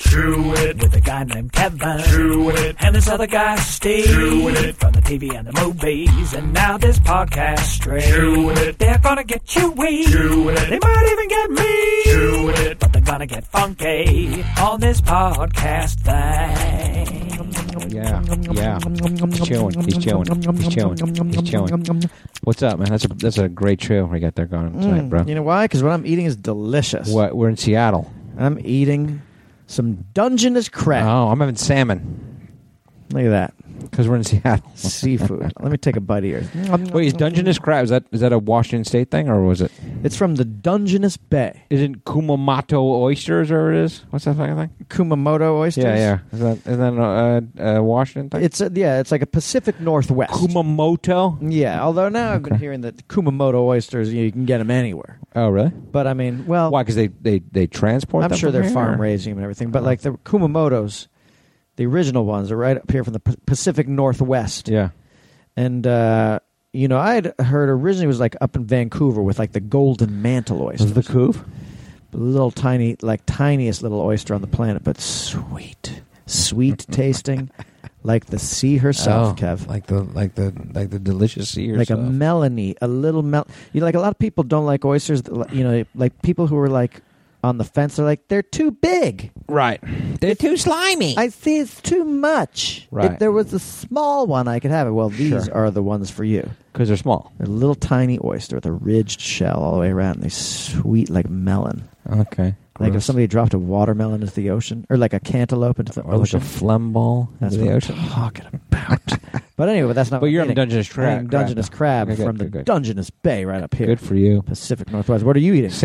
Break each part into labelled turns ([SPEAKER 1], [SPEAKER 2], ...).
[SPEAKER 1] Chew it. With a guy named Kevin. Chew it. And this other guy, Steve. Chew it. From the TV and the movies. And now this podcast straight. Chew it. They're gonna get chewy. Chew it. They might even get me. Chew it. But they're gonna get funky on this podcast thing.
[SPEAKER 2] Yeah. He's chewing. What's up, man? That's a great trail we got there going tonight, bro.
[SPEAKER 3] You know why? Because what I'm eating is delicious.
[SPEAKER 2] What? We're in Seattle.
[SPEAKER 3] I'm eating some Dungeness crab.
[SPEAKER 2] Oh, I'm having salmon.
[SPEAKER 3] Look at that.
[SPEAKER 2] Because we're in Seattle.
[SPEAKER 3] Seafood. Let me take a bite of yours.
[SPEAKER 2] Wait, is Dungeness crab, is that a Washington State thing, or was it?
[SPEAKER 3] It's from the Dungeness Bay.
[SPEAKER 2] Is it Kumamoto oysters, or it is? What's that fucking thing?
[SPEAKER 3] Kumamoto oysters?
[SPEAKER 2] Yeah. Is that a Washington thing?
[SPEAKER 3] It's like a Pacific Northwest.
[SPEAKER 2] Kumamoto?
[SPEAKER 3] Yeah, although now I've been hearing that Kumamoto oysters, you can get them anywhere.
[SPEAKER 2] Oh, really?
[SPEAKER 3] But I mean, well...
[SPEAKER 2] Why, because they transport them?
[SPEAKER 3] I'm sure
[SPEAKER 2] from
[SPEAKER 3] they're
[SPEAKER 2] here,
[SPEAKER 3] farm raising them and everything, but like the Kumamotos... The original ones are right up here from the Pacific Northwest.
[SPEAKER 2] Yeah.
[SPEAKER 3] And, I'd heard originally it was like up in Vancouver with like the golden mantle oysters.
[SPEAKER 2] The couve?
[SPEAKER 3] Little tiny, like tiniest little oyster on the planet, but sweet tasting, like the sea herself, Kev.
[SPEAKER 2] Like the delicious sea herself.
[SPEAKER 3] Like a melony, a little like a lot of people don't like oysters, like people who are like on the fence are like, they're too big.
[SPEAKER 2] Right. They're too slimy.
[SPEAKER 3] I see it's too much.
[SPEAKER 2] Right.
[SPEAKER 3] If there was a small one, I could have it. Well, these are the ones for you.
[SPEAKER 2] Because they're small.
[SPEAKER 3] They're a little tiny oyster with a ridged shell all the way around. And they're sweet like melon.
[SPEAKER 2] Okay.
[SPEAKER 3] Like if somebody dropped a watermelon into the ocean, or like a cantaloupe into the ocean.
[SPEAKER 2] Like a phlegm ball
[SPEAKER 3] into
[SPEAKER 2] the
[SPEAKER 3] what
[SPEAKER 2] ocean.
[SPEAKER 3] I'm talking about. But anyway, that's not
[SPEAKER 2] But
[SPEAKER 3] what
[SPEAKER 2] you're
[SPEAKER 3] I'm
[SPEAKER 2] on Dungeness crab.
[SPEAKER 3] I'm Dungeness crab
[SPEAKER 2] Okay,
[SPEAKER 3] from the
[SPEAKER 2] good.
[SPEAKER 3] Dungeness Bay right up here.
[SPEAKER 2] Good for you.
[SPEAKER 3] Pacific Northwest. What are you eating?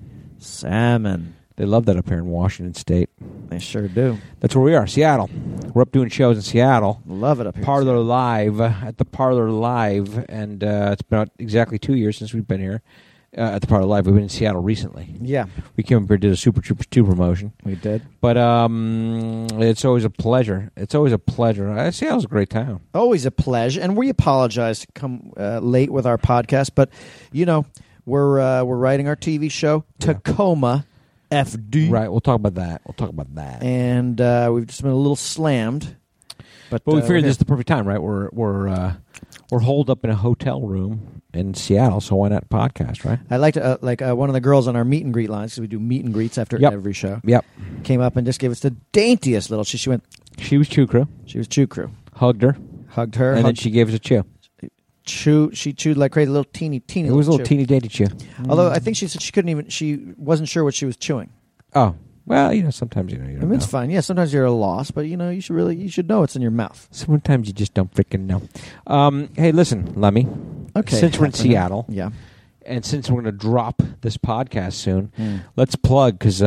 [SPEAKER 2] Salmon. They love that up here in Washington State.
[SPEAKER 3] They sure do.
[SPEAKER 2] That's where we are, Seattle. We're up doing shows in Seattle.
[SPEAKER 3] Love it up here.
[SPEAKER 2] Parlor Live, at the Parlor Live, and it's been about exactly 2 years since we've been here at the Parlor Live. We've been in Seattle recently.
[SPEAKER 3] Yeah.
[SPEAKER 2] We came up here and did a Super Troopers 2 promotion.
[SPEAKER 3] We did.
[SPEAKER 2] But it's always a pleasure. Seattle's a great town.
[SPEAKER 3] Always a pleasure. And we apologize to come late with our podcast, but, we're writing our TV show, Tacoma FD.
[SPEAKER 2] Right, we'll talk about that.
[SPEAKER 3] And we've just been a little slammed. But
[SPEAKER 2] we figured this is the perfect time, right? We're holed up in a hotel room in Seattle, so why not podcast, right?
[SPEAKER 3] I like to one of the girls on our meet and greet lines, because we do meet and greets after every show.
[SPEAKER 2] Yep.
[SPEAKER 3] Came up and just gave us the daintiest little. She went.
[SPEAKER 2] She was Chew Crew.
[SPEAKER 3] She was Chew Crew.
[SPEAKER 2] Hugged her,
[SPEAKER 3] and
[SPEAKER 2] then she gave us a chew.
[SPEAKER 3] She chewed like crazy, little teeny.
[SPEAKER 2] It was a little teeny dainty chew.
[SPEAKER 3] Although I think she said she wasn't sure what she was chewing.
[SPEAKER 2] Oh, well, sometimes you don't know.
[SPEAKER 3] It's fine. Yeah, sometimes you're at a loss, but you should know it's in your mouth.
[SPEAKER 2] Sometimes you just don't freaking know. Hey, listen, Lemmy.
[SPEAKER 3] Okay.
[SPEAKER 2] Since we're in Seattle,
[SPEAKER 3] yeah,
[SPEAKER 2] and since we're going to drop this podcast soon, let's plug because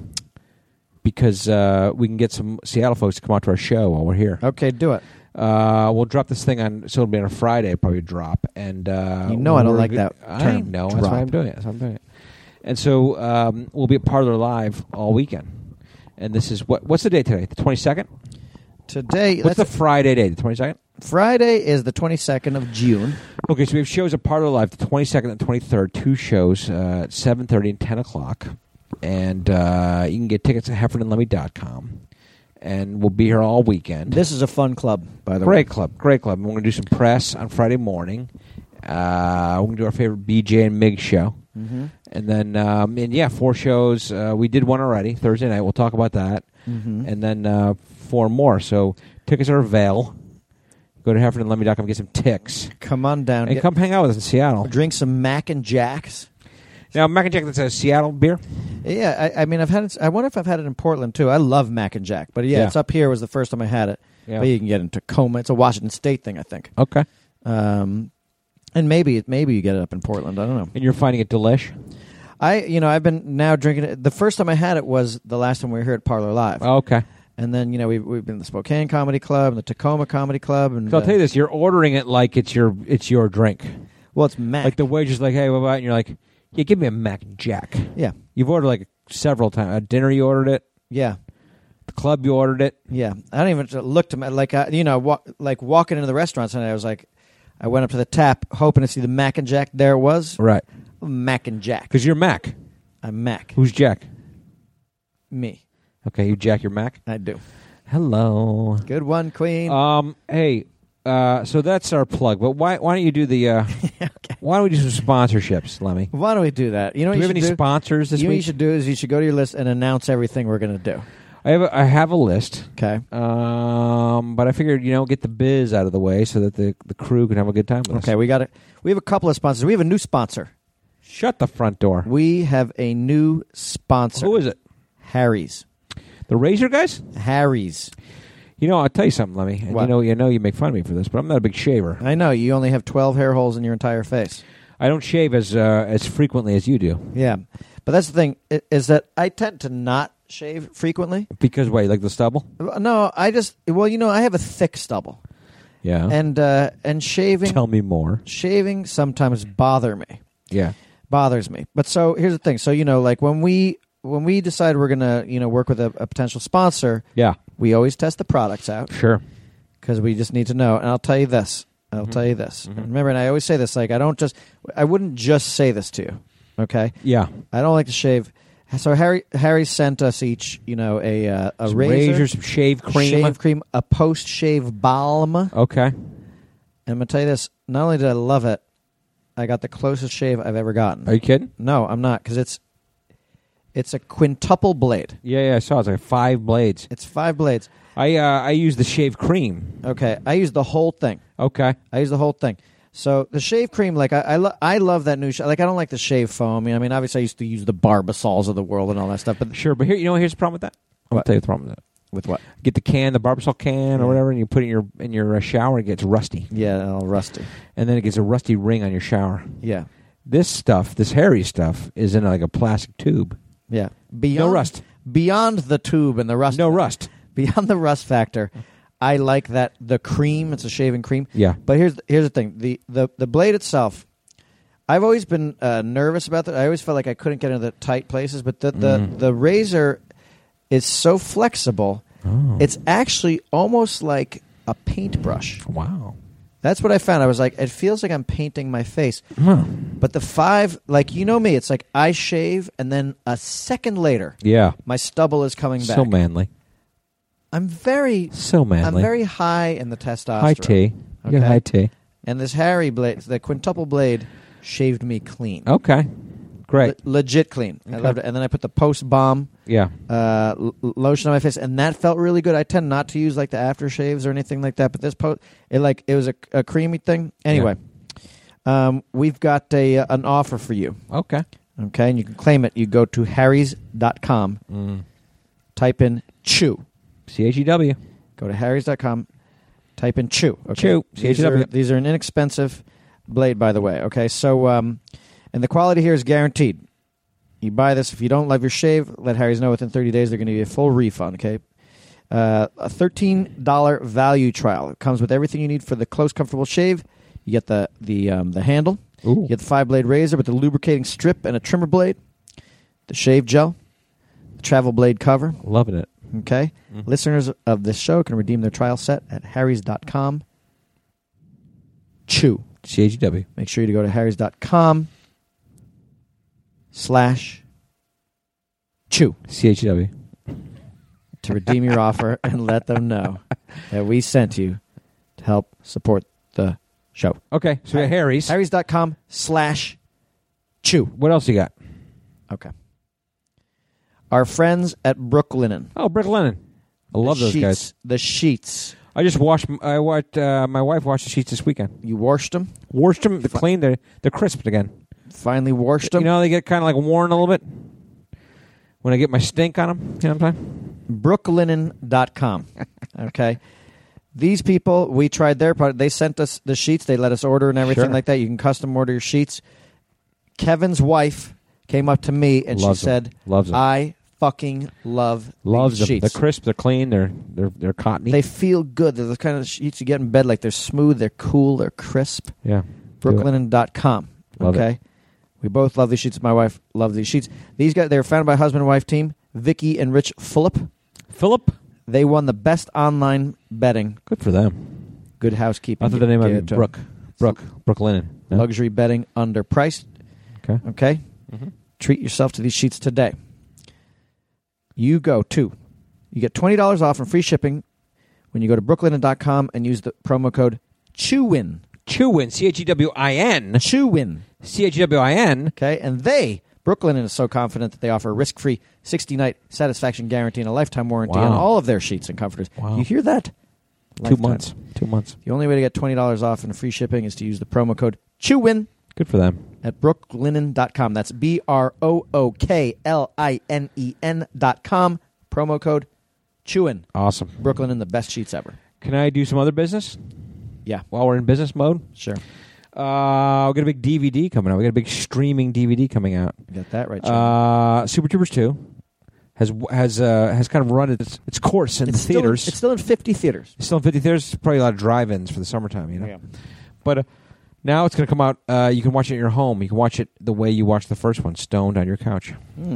[SPEAKER 2] we can get some Seattle folks to come out to our show while we're here.
[SPEAKER 3] Okay, do it.
[SPEAKER 2] We'll drop this thing so it'll be on a Friday, probably drop. And
[SPEAKER 3] I don't like that term.
[SPEAKER 2] I know. That's why I'm doing it. And so we'll be at Parlor Live all weekend. And this is what's the date today? The 22nd?
[SPEAKER 3] Today.
[SPEAKER 2] What's the Friday date? The 22nd?
[SPEAKER 3] Friday is the 22nd of June.
[SPEAKER 2] Okay, so we have shows at Parlor Live the 22nd and 23rd. 2 shows at 7:30 and 10 o'clock. And you can get tickets at HeffernanLemmy.com. And we'll be here all weekend.
[SPEAKER 3] This is a fun club, by the way.
[SPEAKER 2] Great club. And we're going to do some press on Friday morning. We're going to do our favorite BJ and Mig show.
[SPEAKER 3] Mm-hmm.
[SPEAKER 2] And then, 4 shows. We did one already, Thursday night. We'll talk about that.
[SPEAKER 3] Mm-hmm.
[SPEAKER 2] And then 4 more. So tickets are available. Go to HeffernanLemmy.com, get some ticks.
[SPEAKER 3] Come on down.
[SPEAKER 2] And come hang out with us in Seattle.
[SPEAKER 3] Drink some Mac and Jacks.
[SPEAKER 2] Now, Mac and Jack, that's a Seattle beer?
[SPEAKER 3] Yeah, I mean, I've had it. I wonder if I've had it in Portland, too. I love Mac and Jack. But, it's up here was the first time I had it. Yeah. But you can get it in Tacoma. It's a Washington State thing, I think.
[SPEAKER 2] Okay.
[SPEAKER 3] And maybe you get it up in Portland. I don't know.
[SPEAKER 2] And you're finding it delish?
[SPEAKER 3] I've been now drinking it. The first time I had it was the last time we were here at Parlor Live.
[SPEAKER 2] Oh, okay.
[SPEAKER 3] And then, we've been to the Spokane Comedy Club and the Tacoma Comedy Club. And
[SPEAKER 2] so I'll tell you this. You're ordering it like it's your drink.
[SPEAKER 3] Well, it's Mac.
[SPEAKER 2] Like the waitress like, hey, what about? And you're like, yeah, give me a Mac and Jack.
[SPEAKER 3] Yeah.
[SPEAKER 2] You've ordered like several times. At dinner you ordered it.
[SPEAKER 3] Yeah.
[SPEAKER 2] The club you ordered it.
[SPEAKER 3] Yeah. I don't even look to like, walking into the restaurant Sunday, I was like, I went up to the tap hoping to see the Mac and Jack. There it was.
[SPEAKER 2] Right.
[SPEAKER 3] Mac and Jack.
[SPEAKER 2] Because you're Mac.
[SPEAKER 3] I'm Mac.
[SPEAKER 2] Who's Jack?
[SPEAKER 3] Me.
[SPEAKER 2] Okay, you jack your Mac?
[SPEAKER 3] I do.
[SPEAKER 2] Hello.
[SPEAKER 3] Good one, Queen.
[SPEAKER 2] Hey, so that's our plug. But why don't you do the?
[SPEAKER 3] Okay.
[SPEAKER 2] Why don't we do some sponsorships, Lemmy?
[SPEAKER 3] Why don't we do that? You know what
[SPEAKER 2] Do we
[SPEAKER 3] you
[SPEAKER 2] have
[SPEAKER 3] should
[SPEAKER 2] any
[SPEAKER 3] do?
[SPEAKER 2] sponsors this
[SPEAKER 3] You know what you
[SPEAKER 2] week?
[SPEAKER 3] should do is you should go to your list and announce everything we're going to do.
[SPEAKER 2] I have a list.
[SPEAKER 3] Okay.
[SPEAKER 2] But I figured get the biz out of the way so that the crew can have a good time with us.
[SPEAKER 3] Okay, we got it. We have a couple of sponsors. We have a new sponsor.
[SPEAKER 2] Shut the front door.
[SPEAKER 3] We have a new sponsor.
[SPEAKER 2] Who is it?
[SPEAKER 3] Harry's.
[SPEAKER 2] The Razor guys?
[SPEAKER 3] Harry's.
[SPEAKER 2] I'll tell you something, Lemmy. And
[SPEAKER 3] What?
[SPEAKER 2] you make fun of me for this, but I'm not a big shaver.
[SPEAKER 3] I know you only have 12 hair holes in your entire face.
[SPEAKER 2] I don't shave as frequently as you do.
[SPEAKER 3] Yeah, but that's the thing is that I tend to not shave frequently.
[SPEAKER 2] Because wait, like the stubble?
[SPEAKER 3] No, I just I have a thick stubble,
[SPEAKER 2] Yeah.
[SPEAKER 3] and shaving
[SPEAKER 2] Tell me more.
[SPEAKER 3] shaving sometimes bothers me. But so here's the thing. So like when we decide we're gonna work with a potential sponsor,
[SPEAKER 2] Yeah.
[SPEAKER 3] we always test the products out
[SPEAKER 2] Sure.
[SPEAKER 3] because we just need to know. And I'll tell you this. And remember, and I always say this, like I wouldn't just say this to you. Okay.
[SPEAKER 2] Yeah.
[SPEAKER 3] I don't like to shave. So Harry sent us each, a
[SPEAKER 2] Some
[SPEAKER 3] razor,
[SPEAKER 2] some shave cream.
[SPEAKER 3] a post-shave balm.
[SPEAKER 2] Okay.
[SPEAKER 3] And I'm gonna tell you this. Not only did I love it, I got the closest shave I've ever gotten.
[SPEAKER 2] Are you kidding?
[SPEAKER 3] No, I'm not, because it's a quintuple blade.
[SPEAKER 2] Yeah, I saw. It's like 5 blades.
[SPEAKER 3] It's 5 blades.
[SPEAKER 2] I use the shave cream.
[SPEAKER 3] Okay, I use the whole thing.
[SPEAKER 2] Okay.
[SPEAKER 3] So the shave cream, like I love that new. Like I don't like the shave foam. I mean, obviously I used to use the Barbasols of the world and all that stuff. But
[SPEAKER 2] Sure, but here's the problem with that. I'll
[SPEAKER 3] What?
[SPEAKER 2] tell you the problem with that.
[SPEAKER 3] with what?
[SPEAKER 2] Get the Barbasol can or whatever, and you put it in your shower. It gets rusty,
[SPEAKER 3] Yeah, all rusty.
[SPEAKER 2] and then it gets a rusty ring on your shower.
[SPEAKER 3] Yeah,
[SPEAKER 2] This Harry stuff, is in like a plastic tube.
[SPEAKER 3] yeah.
[SPEAKER 2] No rust.
[SPEAKER 3] Beyond the tube and the rust.
[SPEAKER 2] No rust.
[SPEAKER 3] Beyond the rust factor, I like that the cream. It's a shaving cream.
[SPEAKER 2] Yeah.
[SPEAKER 3] But here's the thing. The blade itself, I've always been nervous about that. I always felt like I couldn't get into the tight places. But the razor is so flexible.
[SPEAKER 2] Oh.
[SPEAKER 3] It's actually almost like a paintbrush.
[SPEAKER 2] Wow.
[SPEAKER 3] That's what I found. I was like, it feels like I'm painting my face.
[SPEAKER 2] Huh.
[SPEAKER 3] But the 5, like me, it's like I shave and then a second later,
[SPEAKER 2] Yeah.
[SPEAKER 3] my stubble is coming back.
[SPEAKER 2] So manly.
[SPEAKER 3] I'm very high in the testosterone.
[SPEAKER 2] High T. You got high T.
[SPEAKER 3] And this Harry blade, the quintuple blade, shaved me clean.
[SPEAKER 2] Okay. Great.
[SPEAKER 3] Legit clean. I
[SPEAKER 2] Okay.
[SPEAKER 3] loved it. And then I put the post balm
[SPEAKER 2] Yeah.
[SPEAKER 3] lotion on my face, and that felt really good. I tend not to use like the aftershaves or anything like that, but this it was a creamy thing. Anyway, we've got an offer for you.
[SPEAKER 2] Okay.
[SPEAKER 3] Okay, and you can claim it. You go to harrys.com, type in chew.
[SPEAKER 2] CHEW.
[SPEAKER 3] Go to harrys.com, type in chew. Okay?
[SPEAKER 2] Chew. CHEW.
[SPEAKER 3] These are an inexpensive blade, by the way. Okay, so and the quality here is guaranteed. You buy this, if you don't love your shave, let Harry's know within 30 days they're going to give you a full refund. Okay, a $13 value trial. It comes with everything you need for the close, comfortable shave. You get the handle.
[SPEAKER 2] Ooh.
[SPEAKER 3] You get the 5-blade razor with the lubricating strip and a trimmer blade, the shave gel, the travel blade cover.
[SPEAKER 2] Loving it.
[SPEAKER 3] Okay, listeners of this show can redeem their trial set at harrys.com. Chew.
[SPEAKER 2] CHEW.
[SPEAKER 3] Make sure you go to harrys.com/chew.
[SPEAKER 2] CHEW.
[SPEAKER 3] To redeem your offer and let them know that we sent you to help support the show.
[SPEAKER 2] Okay. So we got Harry's.
[SPEAKER 3] harrys.com/chew.
[SPEAKER 2] What else you got?
[SPEAKER 3] Okay. Our friends at Brooklinen.
[SPEAKER 2] Oh, Brick Linen. I love those guys.
[SPEAKER 3] The sheets.
[SPEAKER 2] I just washed. My wife washed the sheets this weekend.
[SPEAKER 3] You washed them?
[SPEAKER 2] Washed them. They're clean. They're crisped again.
[SPEAKER 3] Finally washed them?
[SPEAKER 2] You know, they get kind of like worn a little bit when I get my stink on them. You know what I'm saying?
[SPEAKER 3] Brooklinen.com. Okay. These people, we tried their product. They sent us the sheets. They let us order and everything
[SPEAKER 2] Sure.
[SPEAKER 3] like that. You can custom order your sheets. Kevin's wife came up to me and
[SPEAKER 2] Loves
[SPEAKER 3] she
[SPEAKER 2] them.
[SPEAKER 3] said,
[SPEAKER 2] Loves them.
[SPEAKER 3] I fucking love
[SPEAKER 2] Loves
[SPEAKER 3] these
[SPEAKER 2] them.
[SPEAKER 3] sheets.
[SPEAKER 2] They're crisp. They're clean. They're cottony.
[SPEAKER 3] They feel good. They're the kind of sheets you get in bed. Like they're smooth. They're cool. They're crisp.
[SPEAKER 2] yeah.
[SPEAKER 3] Brooklinen.com.
[SPEAKER 2] Love
[SPEAKER 3] Okay. We both love these sheets. My wife loves these sheets. These guys, they were founded by a husband and wife team, Vicky and Rich Fulop.
[SPEAKER 2] Philip.
[SPEAKER 3] They won the best online betting.
[SPEAKER 2] Good for them.
[SPEAKER 3] Good housekeeping.
[SPEAKER 2] I thought the name
[SPEAKER 3] Give
[SPEAKER 2] of
[SPEAKER 3] it
[SPEAKER 2] it
[SPEAKER 3] to
[SPEAKER 2] Brooke Linen.
[SPEAKER 3] them.
[SPEAKER 2] No?
[SPEAKER 3] Luxury betting underpriced.
[SPEAKER 2] Okay.
[SPEAKER 3] Okay. Treat yourself to these sheets today. You go to You get $20 off and free shipping when you go to brooklinen.com and use the promo code CHEWIN.
[SPEAKER 2] Chewin, CHEWIN.
[SPEAKER 3] CHEWIN.
[SPEAKER 2] CHEWIN.
[SPEAKER 3] Okay, and Brooklinen is so confident that they offer a risk-free 60-night satisfaction guarantee and a lifetime warranty on all of their sheets and comforters.
[SPEAKER 2] Wow.
[SPEAKER 3] You hear that?
[SPEAKER 2] 2 months. 2 months.
[SPEAKER 3] The only way to get $20 off and free shipping is to use the promo code CHEWIN
[SPEAKER 2] Good for them.
[SPEAKER 3] at brooklinen.com. That's BROOKLINEN.com. Promo code CHEWIN.
[SPEAKER 2] Awesome.
[SPEAKER 3] Brooklinen, the best sheets ever.
[SPEAKER 2] Can I do some other business
[SPEAKER 3] Yeah,
[SPEAKER 2] while we're in business mode?
[SPEAKER 3] sure.
[SPEAKER 2] We got a big DVD coming out. We got a big streaming DVD coming out.
[SPEAKER 3] You got that right, Chuck.
[SPEAKER 2] Super Troopers 2 has kind of run its course in theaters.
[SPEAKER 3] It's still in 50 theaters.
[SPEAKER 2] It's still in 50 theaters. Probably a lot of drive-ins for the summertime, you know.
[SPEAKER 3] Yeah.
[SPEAKER 2] But now it's going to come out. You can watch it in your home. You can watch it the way you watched the first one, stoned on your couch.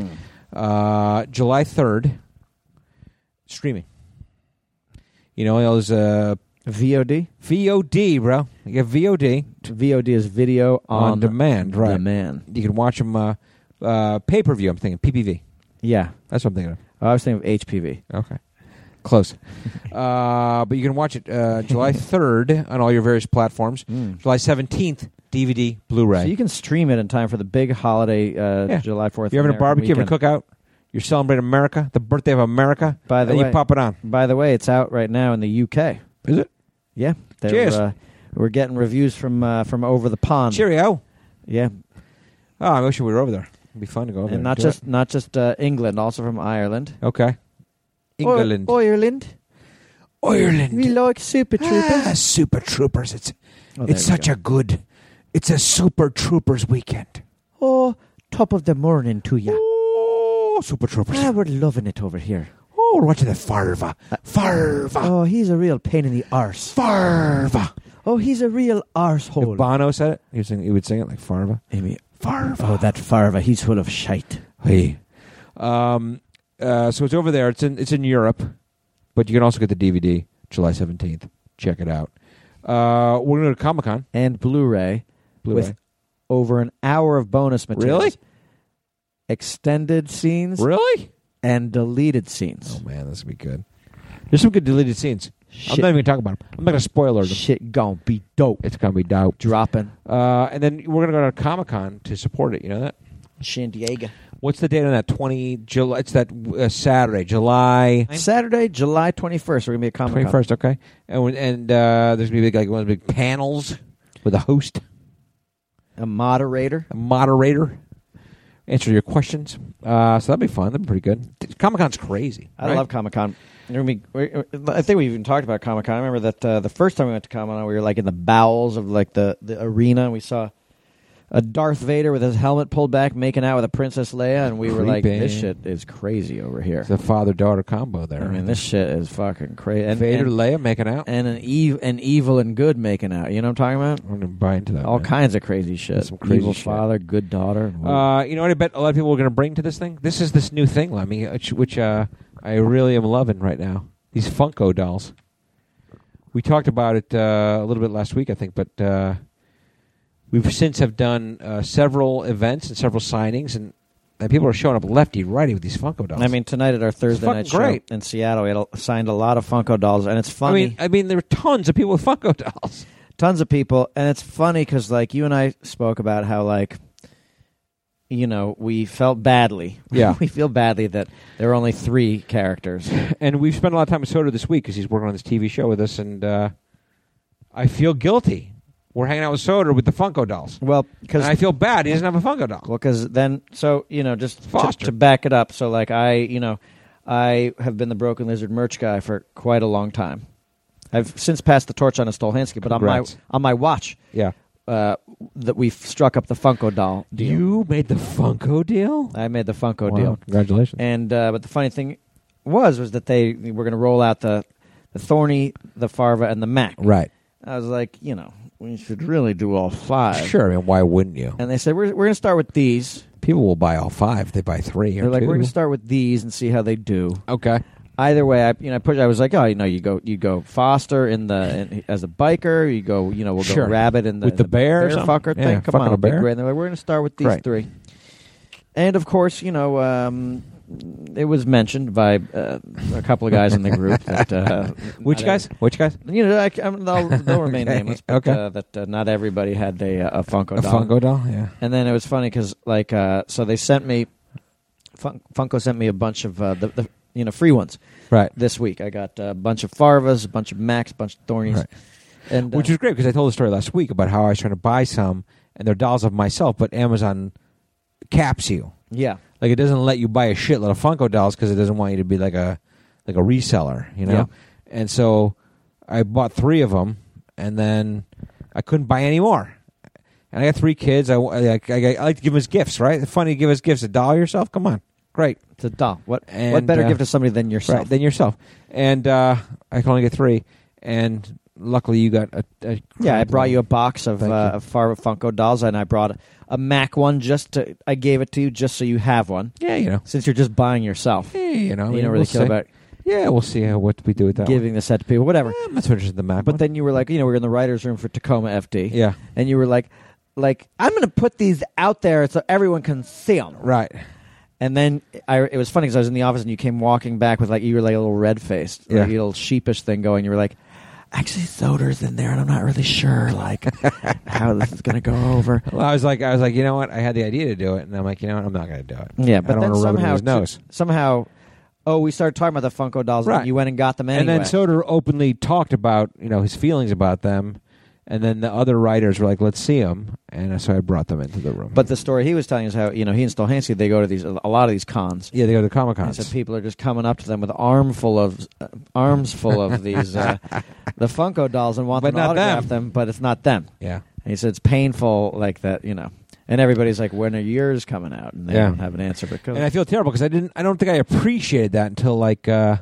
[SPEAKER 2] July 3rd, streaming. You know, those
[SPEAKER 3] VOD?
[SPEAKER 2] VOD, bro. You get VOD.
[SPEAKER 3] VOD is video on
[SPEAKER 2] demand, right?
[SPEAKER 3] Demand.
[SPEAKER 2] You can watch them pay-per-view. I'm thinking PPV.
[SPEAKER 3] Yeah.
[SPEAKER 2] That's what I'm thinking of.
[SPEAKER 3] I was thinking of HPV.
[SPEAKER 2] Okay. Close. But you can watch it July 3rd on all your various platforms. July 17th, DVD, Blu-ray.
[SPEAKER 3] So you can stream it in time for the big holiday July 4th.
[SPEAKER 2] You're having a barbecue,
[SPEAKER 3] weekend.
[SPEAKER 2] having a cookout. You're celebrating America, the birthday of America.
[SPEAKER 3] By the
[SPEAKER 2] and
[SPEAKER 3] way,
[SPEAKER 2] you pop it on.
[SPEAKER 3] By the way, it's out right now in the UK.
[SPEAKER 2] Is it?
[SPEAKER 3] Yeah.
[SPEAKER 2] Cheers.
[SPEAKER 3] We're getting reviews from over the pond.
[SPEAKER 2] Cheerio.
[SPEAKER 3] Yeah.
[SPEAKER 2] Oh, I wish we were over there. It'd be fun to go over
[SPEAKER 3] And
[SPEAKER 2] there.
[SPEAKER 3] not just England, also from Ireland.
[SPEAKER 2] Okay. England.
[SPEAKER 3] Ireland.
[SPEAKER 2] Ireland.
[SPEAKER 3] We like Super Troopers.
[SPEAKER 2] Super Troopers. It's
[SPEAKER 3] there
[SPEAKER 2] such
[SPEAKER 3] we
[SPEAKER 2] a good. It's a Super Troopers weekend.
[SPEAKER 3] Oh, top of the morning to you.
[SPEAKER 2] Oh, Super Troopers.
[SPEAKER 3] We're loving it over here.
[SPEAKER 2] Oh, we're watching the Farva. Farva.
[SPEAKER 3] Oh, he's a real pain in the arse.
[SPEAKER 2] Farva.
[SPEAKER 3] Oh, he's a real arsehole.
[SPEAKER 2] If Bono said it, he would sing it like Farva.
[SPEAKER 3] Maybe.
[SPEAKER 2] Farva.
[SPEAKER 3] Oh, that Farva, he's full of shite.
[SPEAKER 2] Hey. So it's over there. It's in Europe, but you can also get the DVD July 17th. Check it out. We're going to go to Comic-Con.
[SPEAKER 3] And Blu-ray with over an hour of bonus materials.
[SPEAKER 2] Really?
[SPEAKER 3] Extended scenes.
[SPEAKER 2] Really?
[SPEAKER 3] And deleted scenes.
[SPEAKER 2] Oh, man, this will be good. There's some good deleted scenes. I'm not even going to talk about them. I'm not going to spoil them.
[SPEAKER 3] Shit gonna be dope.
[SPEAKER 2] It's going to be dope.
[SPEAKER 3] Dropping.
[SPEAKER 2] And then we're going to go to Comic-Con to support it. You know that?
[SPEAKER 3] San Diego.
[SPEAKER 2] What's the date on that? July. It's that Saturday, July.
[SPEAKER 3] Saturday, July 21st. We're gonna be at Comic-Con.
[SPEAKER 2] 21st, okay. And there's gonna be like one of the big panels with a host,
[SPEAKER 3] A moderator.
[SPEAKER 2] answer your questions. So that'll be fun. That'll be pretty good. Comic-Con's crazy.
[SPEAKER 3] I
[SPEAKER 2] right?
[SPEAKER 3] love Comic-Con. I think we even talked about Comic-Con. I remember that the first time we went to Comic-Con, we were like in the bowels of like the arena, and we saw a Darth Vader with his helmet pulled back making out with a Princess Leia, and we were like,
[SPEAKER 2] Creepy.
[SPEAKER 3] this shit is crazy over here.
[SPEAKER 2] It's a father-daughter combo there.
[SPEAKER 3] I mean, this shit is fucking crazy. And,
[SPEAKER 2] Vader,
[SPEAKER 3] and,
[SPEAKER 2] Leia making out.
[SPEAKER 3] and an evil and good making out. You know what I'm talking about?
[SPEAKER 2] I'm going to buy into that.
[SPEAKER 3] All
[SPEAKER 2] man.
[SPEAKER 3] kinds of crazy shit.
[SPEAKER 2] That's some crazy
[SPEAKER 3] Evil
[SPEAKER 2] shit.
[SPEAKER 3] father, good daughter.
[SPEAKER 2] You know what I bet a lot of people are going to bring to this thing? This is this new thing, Lemmy, which I really am loving right now. These Funko dolls. We talked about it a little bit last week, I think, but we've since have done several events and several signings, and people are showing up lefty, righty with these Funko dolls.
[SPEAKER 3] I mean, tonight at our Thursday night show
[SPEAKER 2] great.
[SPEAKER 3] in Seattle, we had signed a lot of Funko dolls, and it's funny.
[SPEAKER 2] I mean, there are tons of people with Funko dolls.
[SPEAKER 3] Tons of people, and it's funny because, like, you and I spoke about how, like, you know, we felt badly.
[SPEAKER 2] Yeah.
[SPEAKER 3] We feel badly that there are only 3 characters.
[SPEAKER 2] And we've spent a lot of time with Soder this week because he's working on this TV show with us, and I feel guilty. We're hanging out with Soder with the Funko dolls.
[SPEAKER 3] Well,
[SPEAKER 2] And
[SPEAKER 3] because
[SPEAKER 2] I feel bad he doesn't have a Funko doll.
[SPEAKER 3] then, so, you know, just
[SPEAKER 2] Foster.
[SPEAKER 3] to back it up, so, like, I have been the Broken Lizard merch guy for quite a long time. I've since passed the torch on to Stolhansky, but
[SPEAKER 2] Congrats.
[SPEAKER 3] on my watch,
[SPEAKER 2] Yeah.
[SPEAKER 3] that we've struck up the Funko doll deal.
[SPEAKER 2] You made the Funko deal?
[SPEAKER 3] I made the Funko
[SPEAKER 2] Wow,
[SPEAKER 3] deal.
[SPEAKER 2] Congratulations.
[SPEAKER 3] And but the funny thing was that they were going to roll out the Thorny, the Farva, and the Mac.
[SPEAKER 2] Right.
[SPEAKER 3] I was like, you know, we should really do all 5.
[SPEAKER 2] Sure. I mean, why wouldn't you?
[SPEAKER 3] And they said we're going to start with these.
[SPEAKER 2] People will buy all 5. They buy 3 or
[SPEAKER 3] They're like,
[SPEAKER 2] 2.
[SPEAKER 3] we're going to start with these and see how they do.
[SPEAKER 2] Okay.
[SPEAKER 3] Either way, I was like, oh, you know, you go Foster as a biker. You go, you know, we'll
[SPEAKER 2] Sure.
[SPEAKER 3] go Rabbit in
[SPEAKER 2] With the bear or something?
[SPEAKER 3] fucker
[SPEAKER 2] Yeah,
[SPEAKER 3] thing. Come
[SPEAKER 2] fucking
[SPEAKER 3] on,
[SPEAKER 2] a bear.
[SPEAKER 3] big great. And they're like, we're going to start with these
[SPEAKER 2] Right.
[SPEAKER 3] 3. And of course, you know, it was mentioned by a couple of guys in the group that
[SPEAKER 2] Which guys? Which guys?
[SPEAKER 3] You know, they'll remain
[SPEAKER 2] Okay.
[SPEAKER 3] nameless. But,
[SPEAKER 2] Okay.
[SPEAKER 3] that not everybody had a Funko
[SPEAKER 2] A
[SPEAKER 3] doll.
[SPEAKER 2] Funko doll. Yeah.
[SPEAKER 3] And then it was funny because so they sent me Funko sent me a bunch of the free ones
[SPEAKER 2] Right.
[SPEAKER 3] this week. I got a bunch of Farvas, a bunch of Macs, a bunch of Thornies,
[SPEAKER 2] Right.
[SPEAKER 3] and
[SPEAKER 2] Which is great because I told the story last week about how I was trying to buy some, and they're dolls of myself, but Amazon caps you.
[SPEAKER 3] yeah.
[SPEAKER 2] Like it doesn't let you buy a shitload of Funko dolls because it doesn't want you to be like a reseller, you know.
[SPEAKER 3] Yeah.
[SPEAKER 2] And so I bought 3 of them, and then I couldn't buy any more. And I got 3 kids. I like to give them as gifts, right? It's funny to give us gifts. A doll yourself? Come on, great.
[SPEAKER 3] It's a doll. What
[SPEAKER 2] And,
[SPEAKER 3] better gift to somebody than yourself?
[SPEAKER 2] Right, than yourself. And I can only get 3, and luckily you got a
[SPEAKER 3] Yeah, I brought you a box of
[SPEAKER 2] Thank you.
[SPEAKER 3] Farva Funko dolls, and I brought a Mac one I gave it to you just so you have one,
[SPEAKER 2] Yeah, you know.
[SPEAKER 3] since you're just buying yourself.
[SPEAKER 2] Yeah, you know.
[SPEAKER 3] You don't really care about
[SPEAKER 2] Yeah, we'll see what we do with that.
[SPEAKER 3] giving the set to people, whatever.
[SPEAKER 2] I'm not so interested in the Mac.
[SPEAKER 3] But then you were like, we were in the writer's room for Tacoma FD.
[SPEAKER 2] yeah,
[SPEAKER 3] And you were like, I'm going to put these out there so everyone can see them.
[SPEAKER 2] right.
[SPEAKER 3] And then it was funny because I was in the office and you came walking back with you were like a little red-faced,
[SPEAKER 2] Yeah.
[SPEAKER 3] like a little sheepish thing going. You were like, actually, Soder's in there and I'm not really sure how this is going to go over.
[SPEAKER 2] Well, I was like, you know what? I had the idea to do it, and I'm like, you know what? I'm not going to do it.
[SPEAKER 3] Yeah,
[SPEAKER 2] I
[SPEAKER 3] but
[SPEAKER 2] don't
[SPEAKER 3] then
[SPEAKER 2] want to rub it in his nose.
[SPEAKER 3] somehow, we started talking about the Funko dolls
[SPEAKER 2] Right.
[SPEAKER 3] and you went and got them anyway.
[SPEAKER 2] And then Soder openly talked about his feelings about them, and then the other writers were like, let's see them, and so I brought them into the room.
[SPEAKER 3] But the story he was telling is how he and Stolhansky, they go to a lot of these cons.
[SPEAKER 2] yeah, they go to Comic Con.
[SPEAKER 3] And so people are just coming up to them with arms full of these the Funko dolls and want
[SPEAKER 2] But
[SPEAKER 3] them to
[SPEAKER 2] not
[SPEAKER 3] autograph
[SPEAKER 2] them.
[SPEAKER 3] them, but it's not them.
[SPEAKER 2] Yeah,
[SPEAKER 3] And he said it's painful like that, And everybody's like, when are yours coming out? And they
[SPEAKER 2] Yeah.
[SPEAKER 3] don't have an answer. Because
[SPEAKER 2] and I feel terrible because I don't think I appreciated that until like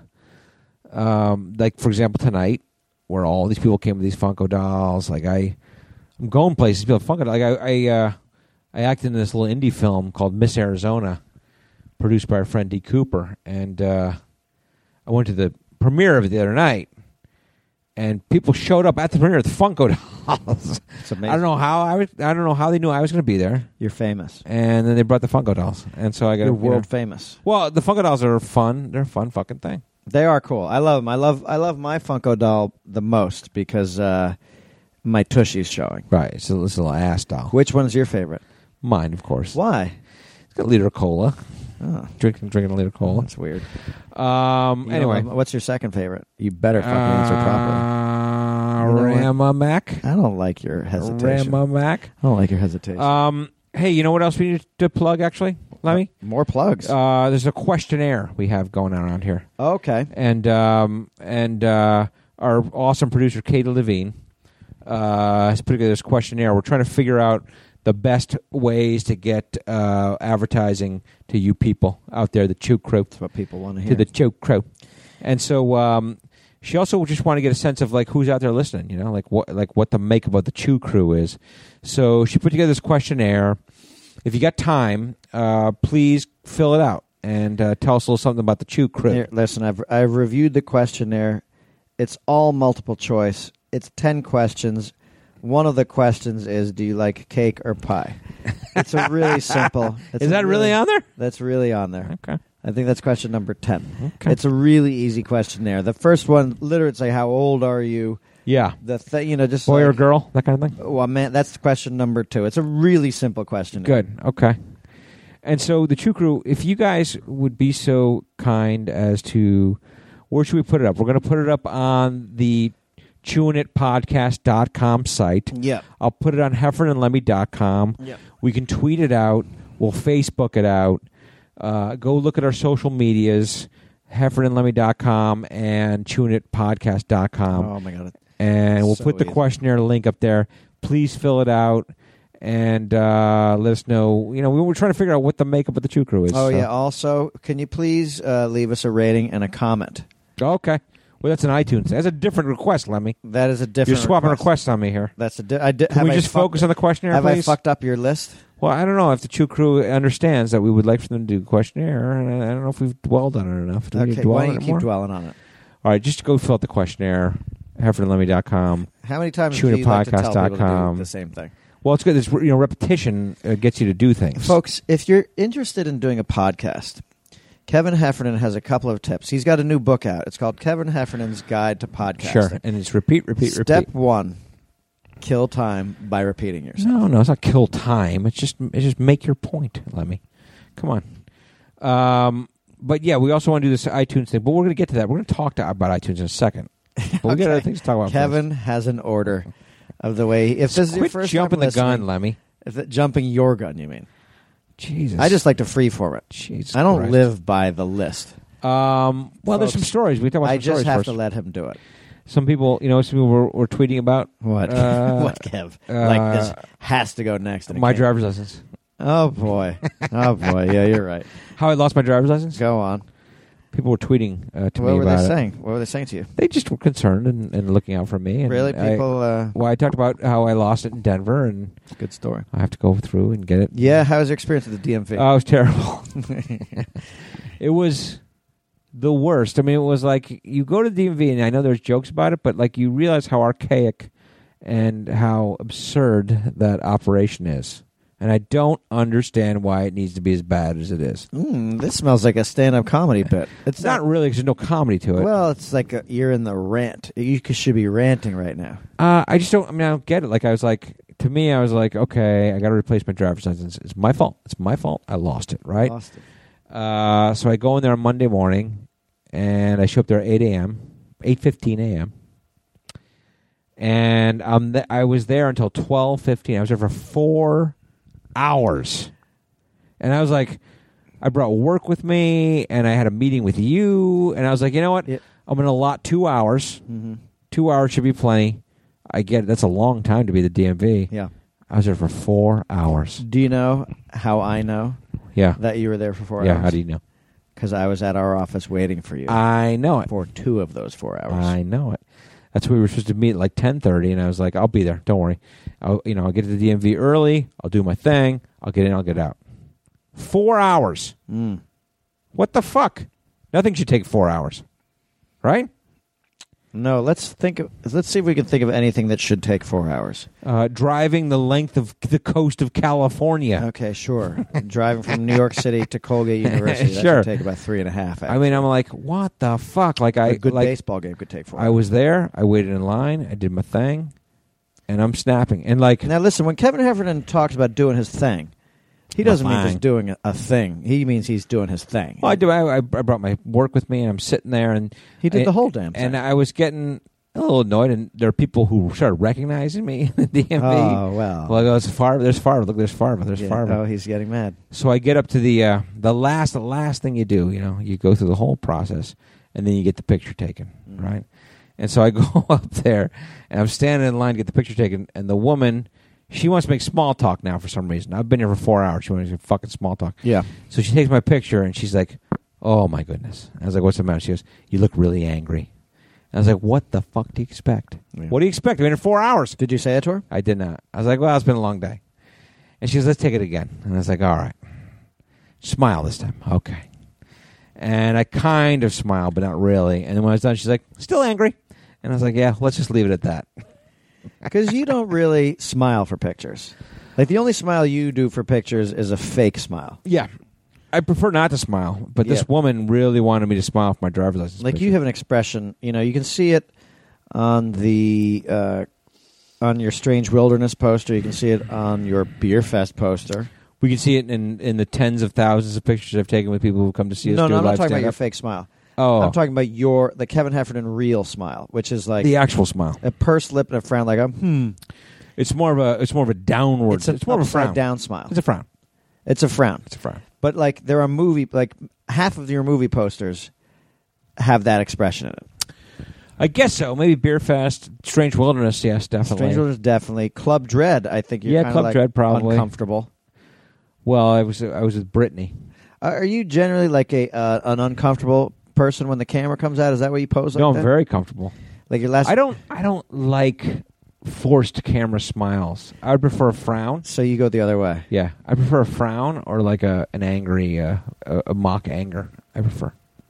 [SPEAKER 2] for example tonight, where all these people came with these Funko dolls. Like I'm going places, people have Funko dolls. Like I acted in this little indie film called Miss Arizona, produced by our friend D. Cooper, and I went to the premiere of it the other night, and people showed up at the premiere with Funko dolls.
[SPEAKER 3] it's amazing.
[SPEAKER 2] I don't know how they knew I was going to be there,
[SPEAKER 3] You're famous.
[SPEAKER 2] and then they brought the Funko dolls, and so I got
[SPEAKER 3] You're world famous.
[SPEAKER 2] Well, the Funko dolls are fun. They're a fun fucking thing.
[SPEAKER 3] They are cool. I love them. I love my Funko doll the most because my Tushie's showing.
[SPEAKER 2] Right. It's a little ass doll.
[SPEAKER 3] Which one's your favorite?
[SPEAKER 2] Mine, of course.
[SPEAKER 3] Why?
[SPEAKER 2] It's got a liter of cola.
[SPEAKER 3] Oh,
[SPEAKER 2] Drinking a liter of cola.
[SPEAKER 3] that's weird.
[SPEAKER 2] Anyway.
[SPEAKER 3] What's your second favorite? You better fucking answer properly. You know what?
[SPEAKER 2] Rama Mac.
[SPEAKER 3] I don't like your hesitation.
[SPEAKER 2] Rama Mac.
[SPEAKER 3] I don't like your hesitation.
[SPEAKER 2] Hey, you know what else we need to plug, actually, Lemmy?
[SPEAKER 3] More plugs.
[SPEAKER 2] There's a questionnaire we have going on around here.
[SPEAKER 3] Okay.
[SPEAKER 2] And our awesome producer, Katie Levine, has put together this questionnaire. We're trying to figure out the best ways to get advertising to you people out there, the Chew Crew.
[SPEAKER 3] That's what people want to hear.
[SPEAKER 2] To the Chew Crew. And so she also just wanted to get a sense of like who's out there listening, like what the makeup of the Chew Crew is. So she put together this questionnaire. If you got time, please fill it out and tell us a little something about the Chew Crew.
[SPEAKER 3] Here, listen, I've reviewed the questionnaire. It's all multiple choice. It's 10 questions. One of the questions is, do you like cake or pie? It's a really simple.
[SPEAKER 2] Is that really on there?
[SPEAKER 3] That's really on there.
[SPEAKER 2] Okay.
[SPEAKER 3] I think that's question number 10.
[SPEAKER 2] Okay.
[SPEAKER 3] It's a really easy questionnaire. The first one, literally, it's like, how old are you?
[SPEAKER 2] Yeah.
[SPEAKER 3] The thing, just
[SPEAKER 2] Boy or
[SPEAKER 3] like,
[SPEAKER 2] girl, that kind of thing?
[SPEAKER 3] Well, man, that's question number 2. It's a really simple questionnaire.
[SPEAKER 2] Good. Okay. And so the Chew Crew, if you guys would be so kind as to, where should we put it up? We're going to put it up on the chewingitpodcast.com site.
[SPEAKER 3] Yeah.
[SPEAKER 2] I'll put it on heffernandlemmy.com.
[SPEAKER 3] Yeah.
[SPEAKER 2] We can tweet it out. We'll Facebook it out. Go look at our social medias, heffernandlemmy.com and chewingitpodcast.com.
[SPEAKER 3] Oh, my God.
[SPEAKER 2] And we'll
[SPEAKER 3] So
[SPEAKER 2] put the
[SPEAKER 3] easy.
[SPEAKER 2] questionnaire link up there. Please fill it out and let us know. We're trying to figure out what the makeup of the Chew Crew is.
[SPEAKER 3] Oh,
[SPEAKER 2] so.
[SPEAKER 3] yeah. Also, can you please leave us a rating and a comment?
[SPEAKER 2] Okay. Well, that's an iTunes. That's a different request, Lemmy.
[SPEAKER 3] That is a different
[SPEAKER 2] You're swapping
[SPEAKER 3] request.
[SPEAKER 2] requests on me here.
[SPEAKER 3] That's
[SPEAKER 2] Can we just focus on the questionnaire,
[SPEAKER 3] Have
[SPEAKER 2] please?
[SPEAKER 3] I fucked up your list?
[SPEAKER 2] Well, I don't know if the Chew Crew understands that we would like for them to do a questionnaire, and I don't know if we've dwelled on it enough. Do we need to
[SPEAKER 3] Okay,
[SPEAKER 2] dwell
[SPEAKER 3] why
[SPEAKER 2] on
[SPEAKER 3] don't
[SPEAKER 2] it
[SPEAKER 3] you keep
[SPEAKER 2] more?
[SPEAKER 3] dwelling on it?
[SPEAKER 2] All right, just go fill out the questionnaire, heffernandlemmy.com.
[SPEAKER 3] How many times do you like to tell people to
[SPEAKER 2] chewingitpodcast.com.
[SPEAKER 3] do the same thing?
[SPEAKER 2] Well, it's good. This repetition gets you to do things.
[SPEAKER 3] Folks, if you're interested in doing a podcast, Kevin Heffernan has a couple of tips. He's got a new book out. It's called Kevin Heffernan's Guide to Podcasting.
[SPEAKER 2] Sure, and it's repeat.
[SPEAKER 3] Step 1, kill time by repeating yourself.
[SPEAKER 2] No, it's not kill time. It's just make your point, Lemmy. Come on. But yeah, we also want to do this iTunes thing. But we're going to get to that. We're going to talk about iTunes in a second. But we got other things to talk about.
[SPEAKER 3] Kevin has an order of the way. If this is your first
[SPEAKER 2] jumping
[SPEAKER 3] time
[SPEAKER 2] the gun, Lemmy.
[SPEAKER 3] Jumping your gun, you mean?
[SPEAKER 2] Jesus.
[SPEAKER 3] I just like to freeform it.
[SPEAKER 2] Jesus
[SPEAKER 3] I don't
[SPEAKER 2] Christ.
[SPEAKER 3] live by the list.
[SPEAKER 2] Well, there's some stories. We talk about
[SPEAKER 3] I
[SPEAKER 2] some
[SPEAKER 3] just
[SPEAKER 2] stories
[SPEAKER 3] have
[SPEAKER 2] first.
[SPEAKER 3] to let him do it.
[SPEAKER 2] Some people were tweeting about
[SPEAKER 3] What? What, Kev? Like this has to go next. And it
[SPEAKER 2] my
[SPEAKER 3] can't.
[SPEAKER 2] driver's license.
[SPEAKER 3] Oh boy. Yeah, you're right.
[SPEAKER 2] How I lost my driver's license?
[SPEAKER 3] Go on.
[SPEAKER 2] People were tweeting to me about
[SPEAKER 3] What were they
[SPEAKER 2] it.
[SPEAKER 3] saying? What were they saying to you?
[SPEAKER 2] They just were concerned and looking out for me. And
[SPEAKER 3] Really, people?
[SPEAKER 2] Well, I talked about how I lost it in Denver, and
[SPEAKER 3] Good story.
[SPEAKER 2] I have to go through and get it.
[SPEAKER 3] Yeah, how was your experience at the DMV?
[SPEAKER 2] Oh, it was terrible. It was the worst. I mean, it was like you go to the DMV, and I know there's jokes about it, but like you realize how archaic and how absurd that operation is. And I don't understand why it needs to be as bad as it is.
[SPEAKER 3] This smells like a stand-up comedy bit.
[SPEAKER 2] It's not really, because there's no comedy to it.
[SPEAKER 3] Well, it's like you're in the rant. You should be ranting right now.
[SPEAKER 2] I just don't. I mean, I don't get it. Like I was like, okay, I got to replace my driver's license. It's my fault. I lost it. Right.
[SPEAKER 3] Lost it.
[SPEAKER 2] So I go in there on Monday morning, and I show up there at 8:15 a.m. And I was there until 12:15. I was there for 4 hours. And I was like, I brought work with me, and I had a meeting with you, and I was like, you know what?
[SPEAKER 3] Yep.
[SPEAKER 2] I'm going to allot 2 hours. 2 hours should be plenty. I get it. That's a long time to be the DMV.
[SPEAKER 3] Yeah.
[SPEAKER 2] I was there for 4 hours.
[SPEAKER 3] Do you know how I know
[SPEAKER 2] Yeah.
[SPEAKER 3] that you were there for 4 hours?
[SPEAKER 2] Yeah, how do you know?
[SPEAKER 3] Because I was at our office waiting for you
[SPEAKER 2] I know it.
[SPEAKER 3] for 2 of those 4 hours.
[SPEAKER 2] I know it. That's where we were supposed to meet at like 10:30, and I was like, I'll be there. Don't worry. I'll get to the DMV early. I'll do my thing. I'll get in. I'll get out. 4 hours. What the fuck? Nothing should take 4 hours. Right?
[SPEAKER 3] No, let's see if we can think of anything that should take 4 hours.
[SPEAKER 2] Driving the length of the coast of California.
[SPEAKER 3] Okay, sure. Driving from New York City to Colgate University, that
[SPEAKER 2] Sure.
[SPEAKER 3] should take about 3.5 hours.
[SPEAKER 2] I mean, I'm like, what the fuck? Like,
[SPEAKER 3] a good baseball game could take 4 hours.
[SPEAKER 2] I was there. I waited in line. I did my thing, and I'm snapping. And like,
[SPEAKER 3] Now listen, when Kevin Heffernan talks about doing his thing, he doesn't mean
[SPEAKER 2] thing.
[SPEAKER 3] just doing a thing. He means he's doing his thing.
[SPEAKER 2] well, I do. I brought my work with me, and I'm sitting there, and
[SPEAKER 3] He did the whole damn thing.
[SPEAKER 2] And I was getting a little annoyed, and there are people who started recognizing me in the DMV.
[SPEAKER 3] Oh, well.
[SPEAKER 2] Well, I go, there's Farva. Look, there's Farva. There's
[SPEAKER 3] Yeah.
[SPEAKER 2] Farva.
[SPEAKER 3] Oh, he's getting mad.
[SPEAKER 2] So I get up to the last thing you do. You go through the whole process, and then you get the picture taken, right? And so I go up there, and I'm standing in line to get the picture taken, and the woman, she wants to make small talk now for some reason. I've been here for 4 hours. She wants to make fucking small talk.
[SPEAKER 3] Yeah.
[SPEAKER 2] So she takes my picture, and she's like, oh, my goodness. I was like, what's the matter? She goes, you look really angry. And I was like, what the fuck do you expect?
[SPEAKER 3] Yeah.
[SPEAKER 2] What do you expect? I've been here 4 hours.
[SPEAKER 3] Did you say it to her?
[SPEAKER 2] I did not. I was like, well, it's been a long day. And she goes, let's take it again. And I was like, all right. Smile this time. Okay. And I kind of smiled, but not really. And then when I was done, she's like, still angry. And I was like, yeah, let's just leave it at that.
[SPEAKER 3] Because you don't really smile for pictures. Like, the only smile you do for pictures is a fake smile.
[SPEAKER 2] Yeah. I prefer not to smile, but this woman really wanted me to smile for my driver's license.
[SPEAKER 3] Like,
[SPEAKER 2] picture.
[SPEAKER 3] you have an expression, you can see it on the on your Strange Wilderness poster. You can see it on your Beer Fest poster.
[SPEAKER 2] We can see it in the tens of thousands of pictures I've taken with people who come to see us
[SPEAKER 3] No,
[SPEAKER 2] do
[SPEAKER 3] I'm
[SPEAKER 2] live
[SPEAKER 3] not talking about your
[SPEAKER 2] stand-up.
[SPEAKER 3] fake smile.
[SPEAKER 2] Oh.
[SPEAKER 3] I'm talking about the Kevin Heffernan real smile, which is like
[SPEAKER 2] The actual smile.
[SPEAKER 3] a pursed lip and a frown, like
[SPEAKER 2] It's more of a downward.
[SPEAKER 3] It's
[SPEAKER 2] more of a frown.
[SPEAKER 3] down smile.
[SPEAKER 2] It's a frown.
[SPEAKER 3] It's a frown.
[SPEAKER 2] It's a frown.
[SPEAKER 3] But like there are half of your movie posters have that expression in it.
[SPEAKER 2] I guess so. Maybe Beer Fest, Strange Wilderness. Yes, definitely.
[SPEAKER 3] Strange Wilderness, definitely. Club Dread, I think you're kind of
[SPEAKER 2] Club
[SPEAKER 3] like
[SPEAKER 2] Dread, probably
[SPEAKER 3] uncomfortable.
[SPEAKER 2] Well, I was with Brittany.
[SPEAKER 3] Are you generally like an uncomfortable person when the camera comes out? Is that what you pose like
[SPEAKER 2] No,
[SPEAKER 3] that?
[SPEAKER 2] I'm very comfortable.
[SPEAKER 3] Like your last.
[SPEAKER 2] I don't like forced camera smiles. I would prefer a frown.
[SPEAKER 3] So you go the other way.
[SPEAKER 2] Yeah, I prefer a frown or like an angry, a mock anger. I prefer.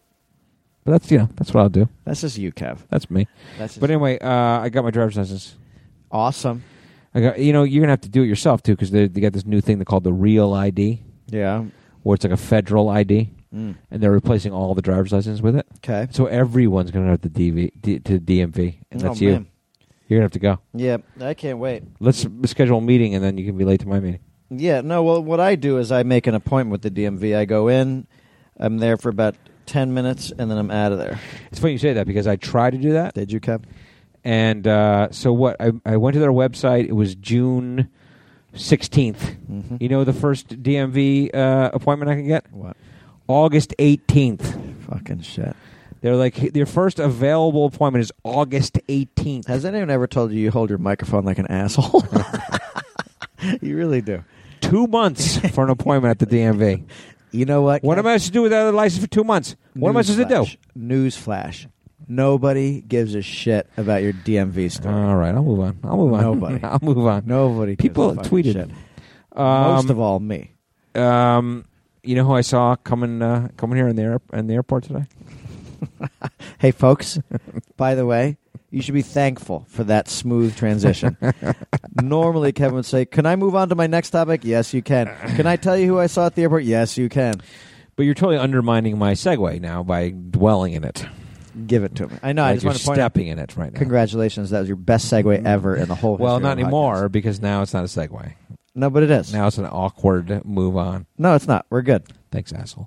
[SPEAKER 2] But that's what I'll do.
[SPEAKER 3] That's just you, Kev.
[SPEAKER 2] That's me.
[SPEAKER 3] That's just
[SPEAKER 2] But anyway, I got my driver's license.
[SPEAKER 3] awesome.
[SPEAKER 2] I got. You're gonna have to do it yourself too because they got this new thing they call the Real ID,
[SPEAKER 3] Yeah.
[SPEAKER 2] where it's like a federal ID. and they're replacing all the driver's licenses with it.
[SPEAKER 3] Okay.
[SPEAKER 2] So everyone's going to have the DMV, and that's you.
[SPEAKER 3] Man.
[SPEAKER 2] You're going to have to go.
[SPEAKER 3] Yeah, I can't wait.
[SPEAKER 2] Let's schedule a meeting, and then you can be late to my meeting.
[SPEAKER 3] Yeah, no, well, what I do is I make an appointment with the DMV. I go in, I'm there for about 10 minutes, and then I'm out of there.
[SPEAKER 2] It's funny you say that because I tried to do that.
[SPEAKER 3] Did you, Kev?
[SPEAKER 2] And so what? I went to their website. It was June 16th.
[SPEAKER 3] Mm-hmm.
[SPEAKER 2] You know the first DMV appointment I can get?
[SPEAKER 3] What?
[SPEAKER 2] August 18th.
[SPEAKER 3] Fucking shit.
[SPEAKER 2] They're like, their first available appointment is August 18th.
[SPEAKER 3] Has anyone ever told you hold your microphone like an asshole? You really do.
[SPEAKER 2] 2 months for an appointment at the DMV.
[SPEAKER 3] You know what?
[SPEAKER 2] What am I supposed to do without a license for 2 months? What am I supposed to do?
[SPEAKER 3] Newsflash. Nobody gives a shit about your DMV story.
[SPEAKER 2] All right, I'll move on.
[SPEAKER 3] Nobody.
[SPEAKER 2] I'll move on.
[SPEAKER 3] Nobody.
[SPEAKER 2] People
[SPEAKER 3] gives a
[SPEAKER 2] tweeted.
[SPEAKER 3] shit. Most of all, me.
[SPEAKER 2] You know who I saw coming here in the airport today?
[SPEAKER 3] Hey, folks. By the way, you should be thankful for that smooth transition. Normally, Kevin would say, "Can I move on to my next topic?" Yes, you can. Can I tell you who I saw at the airport? Yes, you can.
[SPEAKER 2] But you're totally undermining my segue now by dwelling in it.
[SPEAKER 3] Give it to me. I know.
[SPEAKER 2] Like
[SPEAKER 3] I just
[SPEAKER 2] you're
[SPEAKER 3] want to point out.
[SPEAKER 2] stepping in it right now.
[SPEAKER 3] Congratulations. That was your best segue ever in the whole history
[SPEAKER 2] Well,
[SPEAKER 3] of
[SPEAKER 2] not
[SPEAKER 3] the
[SPEAKER 2] anymore
[SPEAKER 3] podcast.
[SPEAKER 2] because now it's not a segue.
[SPEAKER 3] No, but it is.
[SPEAKER 2] Now it's an awkward move on.
[SPEAKER 3] No, it's not. We're good.
[SPEAKER 2] Thanks, asshole.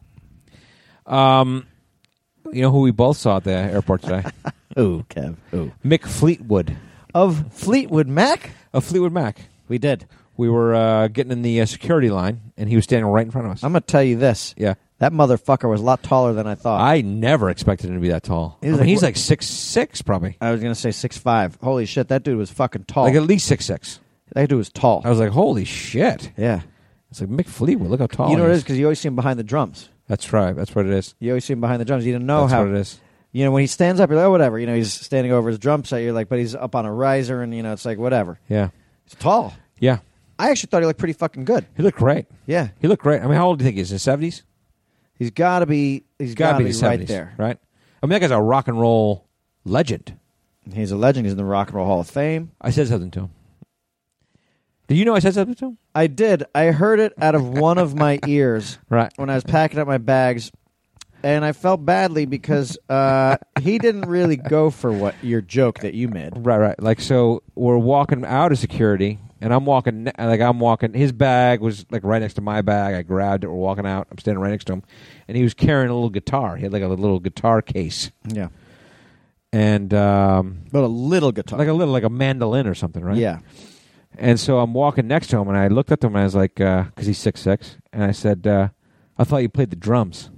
[SPEAKER 2] You know who we both saw at the airport today?
[SPEAKER 3] Ooh, Kev. Ooh.
[SPEAKER 2] Mick Fleetwood
[SPEAKER 3] Of Fleetwood Mac?
[SPEAKER 2] of Fleetwood Mac.
[SPEAKER 3] We did.
[SPEAKER 2] We were getting in the security line, and he was standing right in front of us.
[SPEAKER 3] I'm going to tell you this.
[SPEAKER 2] Yeah.
[SPEAKER 3] That motherfucker was a lot taller than I thought.
[SPEAKER 2] I never expected him to be that tall.
[SPEAKER 3] He's like-
[SPEAKER 2] He's like 6'6", probably.
[SPEAKER 3] I was going to say 6'5". Holy shit, that dude was fucking tall.
[SPEAKER 2] Like at least 6'6".
[SPEAKER 3] That dude was tall.
[SPEAKER 2] I was like, holy shit.
[SPEAKER 3] Yeah.
[SPEAKER 2] It's like Mick Fleetwood. Look how tall
[SPEAKER 3] You know
[SPEAKER 2] he
[SPEAKER 3] what it
[SPEAKER 2] is.
[SPEAKER 3] is? Because you always see him behind the drums.
[SPEAKER 2] That's right. That's what it is.
[SPEAKER 3] You always see him behind the drums. You didn't know
[SPEAKER 2] That's
[SPEAKER 3] how.
[SPEAKER 2] what it is.
[SPEAKER 3] You know, when he stands up, you're like, oh, whatever. You know, he's standing over his drum set. You're like, but he's up on a riser, and, you know, it's like, whatever.
[SPEAKER 2] Yeah.
[SPEAKER 3] He's tall.
[SPEAKER 2] Yeah.
[SPEAKER 3] I actually thought he looked pretty fucking good.
[SPEAKER 2] He looked great.
[SPEAKER 3] Yeah.
[SPEAKER 2] He looked great. I mean, how old do you think he is? In his 70s?
[SPEAKER 3] He's got to be. He's got to be
[SPEAKER 2] the
[SPEAKER 3] right
[SPEAKER 2] 70s,
[SPEAKER 3] there.
[SPEAKER 2] right? I mean, that guy's a rock and roll legend.
[SPEAKER 3] He's a legend. He's in the Rock and Roll Hall of Fame.
[SPEAKER 2] I said something to him. Did you know I said something to him?
[SPEAKER 3] I did. I heard it out of one of my ears
[SPEAKER 2] Right.
[SPEAKER 3] when I was packing up my bags, and I felt badly because he didn't really go for what your joke that you made.
[SPEAKER 2] Right. Like, so we're walking out of security, and I'm walking. His bag was like right next to my bag. I grabbed it. We're walking out. I'm standing right next to him, and he was carrying a little guitar. He had like a little guitar case,
[SPEAKER 3] Yeah,
[SPEAKER 2] and
[SPEAKER 3] but a little guitar,
[SPEAKER 2] like a mandolin or something, right?
[SPEAKER 3] Yeah.
[SPEAKER 2] And so I'm walking next to him, and I looked at him, and I was like, because he's 6'6", and I said, I thought you played the drums.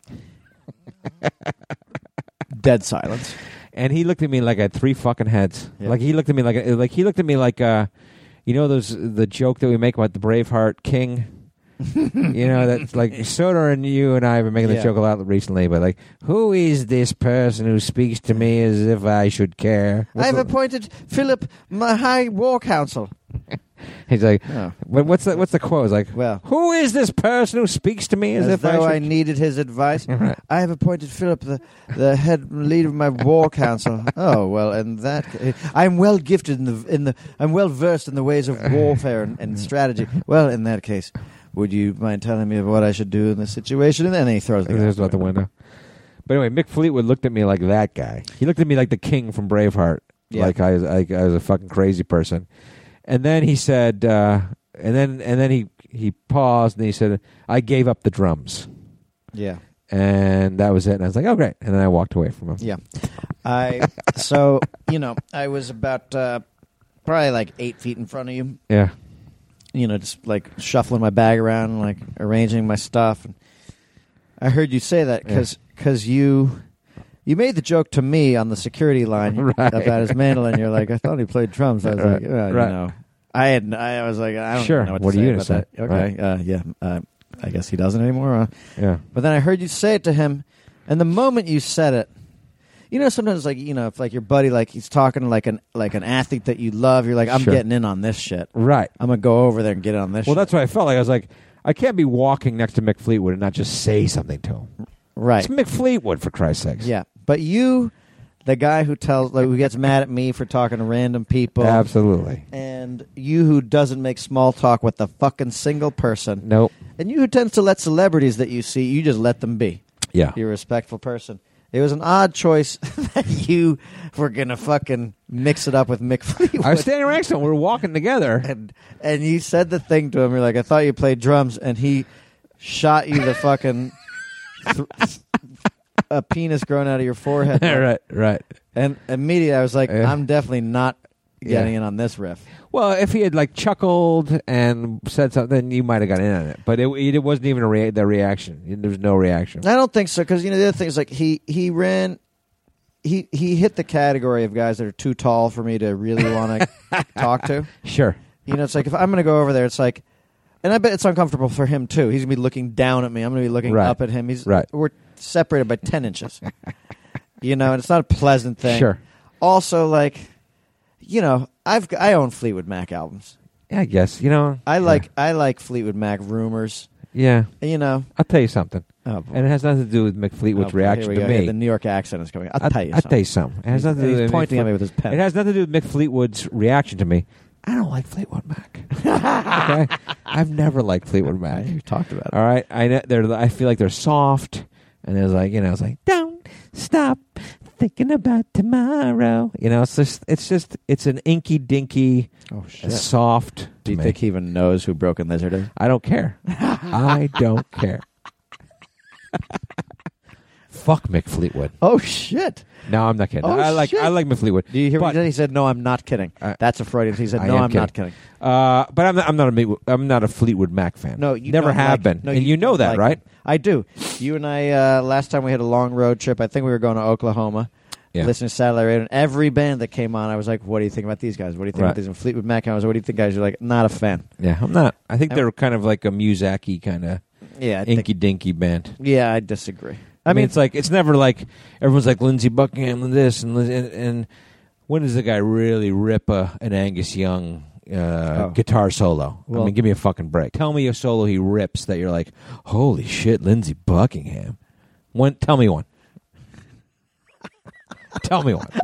[SPEAKER 3] Dead silence.
[SPEAKER 2] And he looked at me like I had three fucking heads.
[SPEAKER 3] Yeah.
[SPEAKER 2] Like he looked at me like you know the joke that we make about the Braveheart king. You know, that's like Soder and you and I have been making the
[SPEAKER 3] Yeah.
[SPEAKER 2] joke a lot recently, but like, who is this person who speaks to me as if I should care?
[SPEAKER 3] I've appointed Philip my High War Council.
[SPEAKER 2] He's like,
[SPEAKER 3] Oh.
[SPEAKER 2] what's the quote? It's like,
[SPEAKER 3] Well,
[SPEAKER 2] who is this person who speaks to me as if
[SPEAKER 3] though
[SPEAKER 2] I
[SPEAKER 3] I
[SPEAKER 2] should?
[SPEAKER 3] needed his advice,
[SPEAKER 2] Right.
[SPEAKER 3] I have appointed Philip the head leader of my war council. Oh well, and that I'm well gifted I'm well versed in the ways of warfare and strategy. Well, in that case, would you mind telling me what I should do in this situation? And then he throws the
[SPEAKER 2] There's out the window. But anyway, Mick Fleetwood looked at me like that guy. He looked at me like the king from Braveheart,
[SPEAKER 3] Yeah.
[SPEAKER 2] like I was a fucking crazy person. And then he said, and then he paused and he said, "I gave up the drums."
[SPEAKER 3] Yeah.
[SPEAKER 2] And that was it. And I was like, "Oh, great!" And then I walked away from him.
[SPEAKER 3] Yeah. So you know, I was about probably like 8 feet in front of you.
[SPEAKER 2] Yeah.
[SPEAKER 3] You know, just like shuffling my bag around, like arranging my stuff. And I heard you say that because you made the joke to me on the security line
[SPEAKER 2] Right.
[SPEAKER 3] about his mandolin. You're like, I thought he played drums. I was
[SPEAKER 2] Right.
[SPEAKER 3] like,
[SPEAKER 2] Right.
[SPEAKER 3] you know, I was like, I don't
[SPEAKER 2] Sure.
[SPEAKER 3] know what
[SPEAKER 2] What
[SPEAKER 3] to
[SPEAKER 2] are
[SPEAKER 3] say
[SPEAKER 2] you
[SPEAKER 3] about
[SPEAKER 2] gonna
[SPEAKER 3] that.
[SPEAKER 2] say?
[SPEAKER 3] Okay, yeah. I guess he doesn't anymore.
[SPEAKER 2] Yeah.
[SPEAKER 3] But then I heard you say it to him, and the moment you said it, you know, sometimes like, you know, if like your buddy, like he's talking like an athlete that you love, you're like, I'm
[SPEAKER 2] Sure.
[SPEAKER 3] getting in on this shit.
[SPEAKER 2] Right.
[SPEAKER 3] I'm gonna go over there and get in on this.
[SPEAKER 2] Well,
[SPEAKER 3] shit.
[SPEAKER 2] that's what I felt like. I was like, I can't be walking next to Mick Fleetwood and not just say something to him.
[SPEAKER 3] right.
[SPEAKER 2] It's Mick Fleetwood, for Christ's sakes.
[SPEAKER 3] Yeah, but you, the guy who who gets mad at me for talking to random people,
[SPEAKER 2] Absolutely.
[SPEAKER 3] and you who doesn't make small talk with a fucking single person,
[SPEAKER 2] Nope.
[SPEAKER 3] and you who tends to let celebrities that you see, you just let them be.
[SPEAKER 2] Yeah.
[SPEAKER 3] You're a respectful person. It was an odd choice that you were going to fucking mix it up with Mick Fleetwood.
[SPEAKER 2] I was standing next to him. We were walking together.
[SPEAKER 3] And you said the thing to him. You're like, I thought you played drums. And he shot you the fucking a penis growing out of your forehead.
[SPEAKER 2] Right.
[SPEAKER 3] And immediately I was like,
[SPEAKER 2] Yeah.
[SPEAKER 3] I'm definitely not getting in on this riff.
[SPEAKER 2] Well, if he had like chuckled and said something, then you might have got in on it. But it wasn't even the reaction. There was no reaction.
[SPEAKER 3] I don't think so, because the other thing is like he hit the category of guys that are too tall for me to really want to talk to.
[SPEAKER 2] Sure.
[SPEAKER 3] It's like if I'm going to go over there, it's like, and I bet it's uncomfortable for him too. He's going to be looking down at me. I'm going to be looking up at him. We're separated by 10 inches. And it's not a pleasant thing.
[SPEAKER 2] Sure.
[SPEAKER 3] Also, like, I own Fleetwood Mac albums.
[SPEAKER 2] Yeah, I guess.
[SPEAKER 3] I like Fleetwood Mac Rumors.
[SPEAKER 2] Yeah.
[SPEAKER 3] I'll
[SPEAKER 2] tell you something.
[SPEAKER 3] Oh, boy.
[SPEAKER 2] And it has nothing to do with Mick Fleetwood's reaction to me.
[SPEAKER 3] The New York accent is coming. I'll tell you something.
[SPEAKER 2] It has nothing to do with
[SPEAKER 3] He's pointing at me with his pen.
[SPEAKER 2] It has nothing to do with Mick Fleetwood's reaction to me. I don't like Fleetwood Mac. Okay? I've never liked Fleetwood Mac.
[SPEAKER 3] You talked about it.
[SPEAKER 2] All right? I feel like they're soft. And it's like, it's like, don't stop thinking about tomorrow. It's an inky dinky, soft.
[SPEAKER 3] Do you think he even knows who Broken Lizard is?
[SPEAKER 2] I don't care. I don't care. Fuck Mick Fleetwood.
[SPEAKER 3] Oh shit!
[SPEAKER 2] No, I'm not kidding.
[SPEAKER 3] Oh,
[SPEAKER 2] I like Mick Fleetwood.
[SPEAKER 3] Do you hear what he said? He said, "No, I'm not kidding." That's a Freudian. He said, "No, I'm not kidding."
[SPEAKER 2] But I'm not a Fleetwood Mac fan.
[SPEAKER 3] No, you
[SPEAKER 2] never have been.
[SPEAKER 3] No,
[SPEAKER 2] and you know that, right?
[SPEAKER 3] I do. You and I last time we had a long road trip. I think we were going to Oklahoma.
[SPEAKER 2] Yeah.
[SPEAKER 3] Listening to satellite radio, and every band that came on, I was like, "What do you think about these guys? What do you think about these?" And Fleetwood Mac, I was, "What do you think, guys?" You're like, "Not a fan."
[SPEAKER 2] Yeah, I'm not. I think they're kind of like a Muzak-y kind of inky dinky band.
[SPEAKER 3] Yeah, I disagree.
[SPEAKER 2] I mean, it's never like everyone's like Lindsey Buckingham and this and when does the guy really rip an Angus Young guitar solo?
[SPEAKER 3] Well,
[SPEAKER 2] I mean, give me a fucking break. Tell me a solo he rips that you're like, holy shit, Lindsey Buckingham. Tell me one. Tell me one.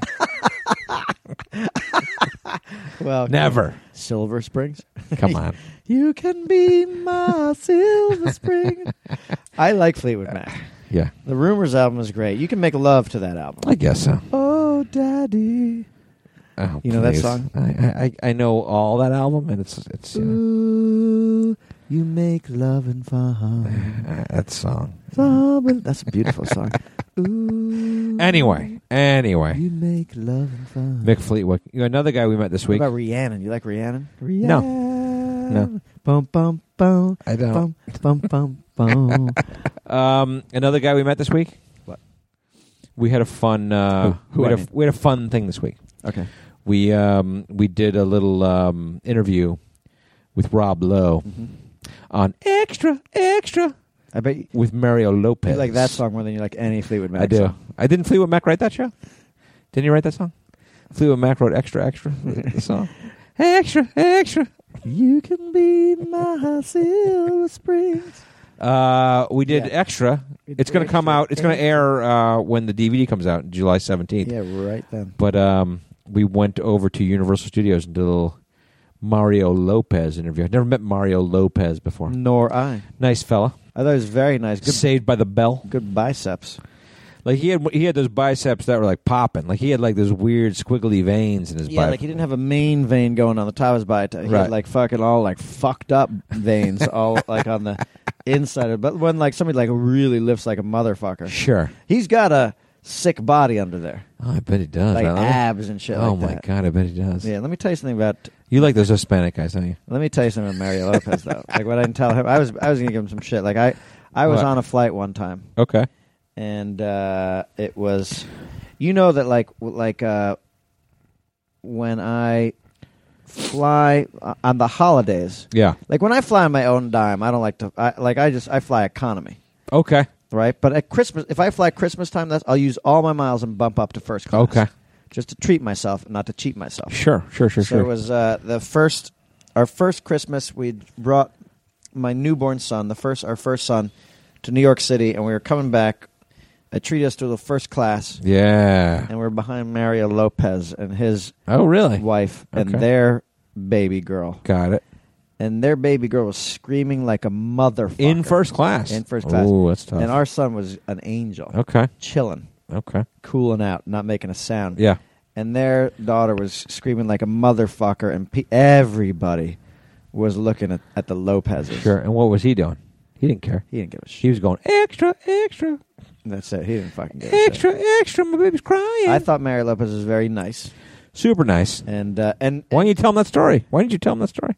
[SPEAKER 3] Well,
[SPEAKER 2] never.
[SPEAKER 3] Silver Springs.
[SPEAKER 2] Come on.
[SPEAKER 3] You can be my Silver Spring. I like Fleetwood Mac.
[SPEAKER 2] Yeah.
[SPEAKER 3] The Rumors album is great. You can make love to that album.
[SPEAKER 2] I guess so.
[SPEAKER 3] Oh, Daddy.
[SPEAKER 2] Oh,
[SPEAKER 3] you know that song?
[SPEAKER 2] I know all that album, and it's
[SPEAKER 3] Ooh, you make love and fun.
[SPEAKER 2] that song.
[SPEAKER 3] That's a beautiful song. Ooh,
[SPEAKER 2] Anyway.
[SPEAKER 3] You make love and fun.
[SPEAKER 2] Mick Fleetwood. Another guy we met this week.
[SPEAKER 3] What about Rhiannon? You like Rhiannon?
[SPEAKER 2] No.
[SPEAKER 3] Bum, bum, bum.
[SPEAKER 2] I don't.
[SPEAKER 3] Bum, bum, bum, bum.
[SPEAKER 2] Another guy we met this week.
[SPEAKER 3] What?
[SPEAKER 2] We had a fun. We had a fun thing this week.
[SPEAKER 3] Okay.
[SPEAKER 2] We did a little interview with Rob Lowe on Extra.
[SPEAKER 3] I bet
[SPEAKER 2] with Mario Lopez.
[SPEAKER 3] you like that song more than you like any Fleetwood Mac
[SPEAKER 2] I do.
[SPEAKER 3] song.
[SPEAKER 2] I didn't Fleetwood Mac write that show? Didn't you write that song? Fleetwood Mac wrote Extra, the song. Extra.
[SPEAKER 3] You can be my Silver Springs.
[SPEAKER 2] We did Extra. It's going to come out. It's going to air when the DVD comes out, July 17th.
[SPEAKER 3] Yeah, right then.
[SPEAKER 2] But we went over to Universal Studios and did a little Mario Lopez interview. I've never met Mario Lopez before.
[SPEAKER 3] Nor I.
[SPEAKER 2] Nice fella.
[SPEAKER 3] I thought it was very nice. Good,
[SPEAKER 2] Saved by the Bell.
[SPEAKER 3] good biceps.
[SPEAKER 2] Like he had those biceps that were like popping. Like he had like those weird squiggly veins in his
[SPEAKER 3] Yeah,
[SPEAKER 2] bicep.
[SPEAKER 3] like he didn't have a main vein going on the top of his bicep. He
[SPEAKER 2] Right.
[SPEAKER 3] had like fucking all like fucked up veins all like on the inside of it. But when like somebody like really lifts like a motherfucker.
[SPEAKER 2] Sure.
[SPEAKER 3] He's got a sick body under there.
[SPEAKER 2] Oh, I bet he does.
[SPEAKER 3] Like
[SPEAKER 2] right?
[SPEAKER 3] abs and shit
[SPEAKER 2] Oh
[SPEAKER 3] like
[SPEAKER 2] my
[SPEAKER 3] that.
[SPEAKER 2] god, I bet he does.
[SPEAKER 3] Yeah, let me tell you something about
[SPEAKER 2] You like those Hispanic guys, don't you?
[SPEAKER 3] Let me tell you something about Mario Lopez though. Like what I didn't tell him, I was gonna give him some shit. Like I was
[SPEAKER 2] What?
[SPEAKER 3] on a flight one time,
[SPEAKER 2] Okay.
[SPEAKER 3] and it was, that like when I fly on the holidays,
[SPEAKER 2] Yeah.
[SPEAKER 3] like when I fly on my own dime, I don't like to. I fly economy,
[SPEAKER 2] Okay.
[SPEAKER 3] right? But at Christmas, if I fly Christmas time, I'll use all my miles and bump up to first class.
[SPEAKER 2] Okay.
[SPEAKER 3] Just to treat myself, not to cheat myself.
[SPEAKER 2] Sure.
[SPEAKER 3] So it was our first Christmas. We brought my newborn son, our first son, to New York City, and we were coming back. They treated us to the first class,
[SPEAKER 2] Yeah.
[SPEAKER 3] and we're behind Mario Lopez and his
[SPEAKER 2] Oh, really?
[SPEAKER 3] wife and
[SPEAKER 2] Okay.
[SPEAKER 3] their baby girl.
[SPEAKER 2] Got it.
[SPEAKER 3] and their baby girl was screaming like a motherfucker.
[SPEAKER 2] In first class.
[SPEAKER 3] In first class.
[SPEAKER 2] Ooh, that's tough.
[SPEAKER 3] And our son was an angel.
[SPEAKER 2] Okay.
[SPEAKER 3] Chilling.
[SPEAKER 2] Okay.
[SPEAKER 3] Cooling out, not making a sound.
[SPEAKER 2] Yeah.
[SPEAKER 3] And their daughter was screaming like a motherfucker, and everybody was looking at the Lopez's.
[SPEAKER 2] Sure. And what was he doing? He didn't care.
[SPEAKER 3] He didn't give a shit.
[SPEAKER 2] He was going, extra, extra,
[SPEAKER 3] That's it. He didn't fucking give a shit.
[SPEAKER 2] extra, extra, my baby's crying.
[SPEAKER 3] I thought Mary Lopez was very nice.
[SPEAKER 2] Super nice.
[SPEAKER 3] And
[SPEAKER 2] Why didn't you tell him that story? Why didn't you tell him that story?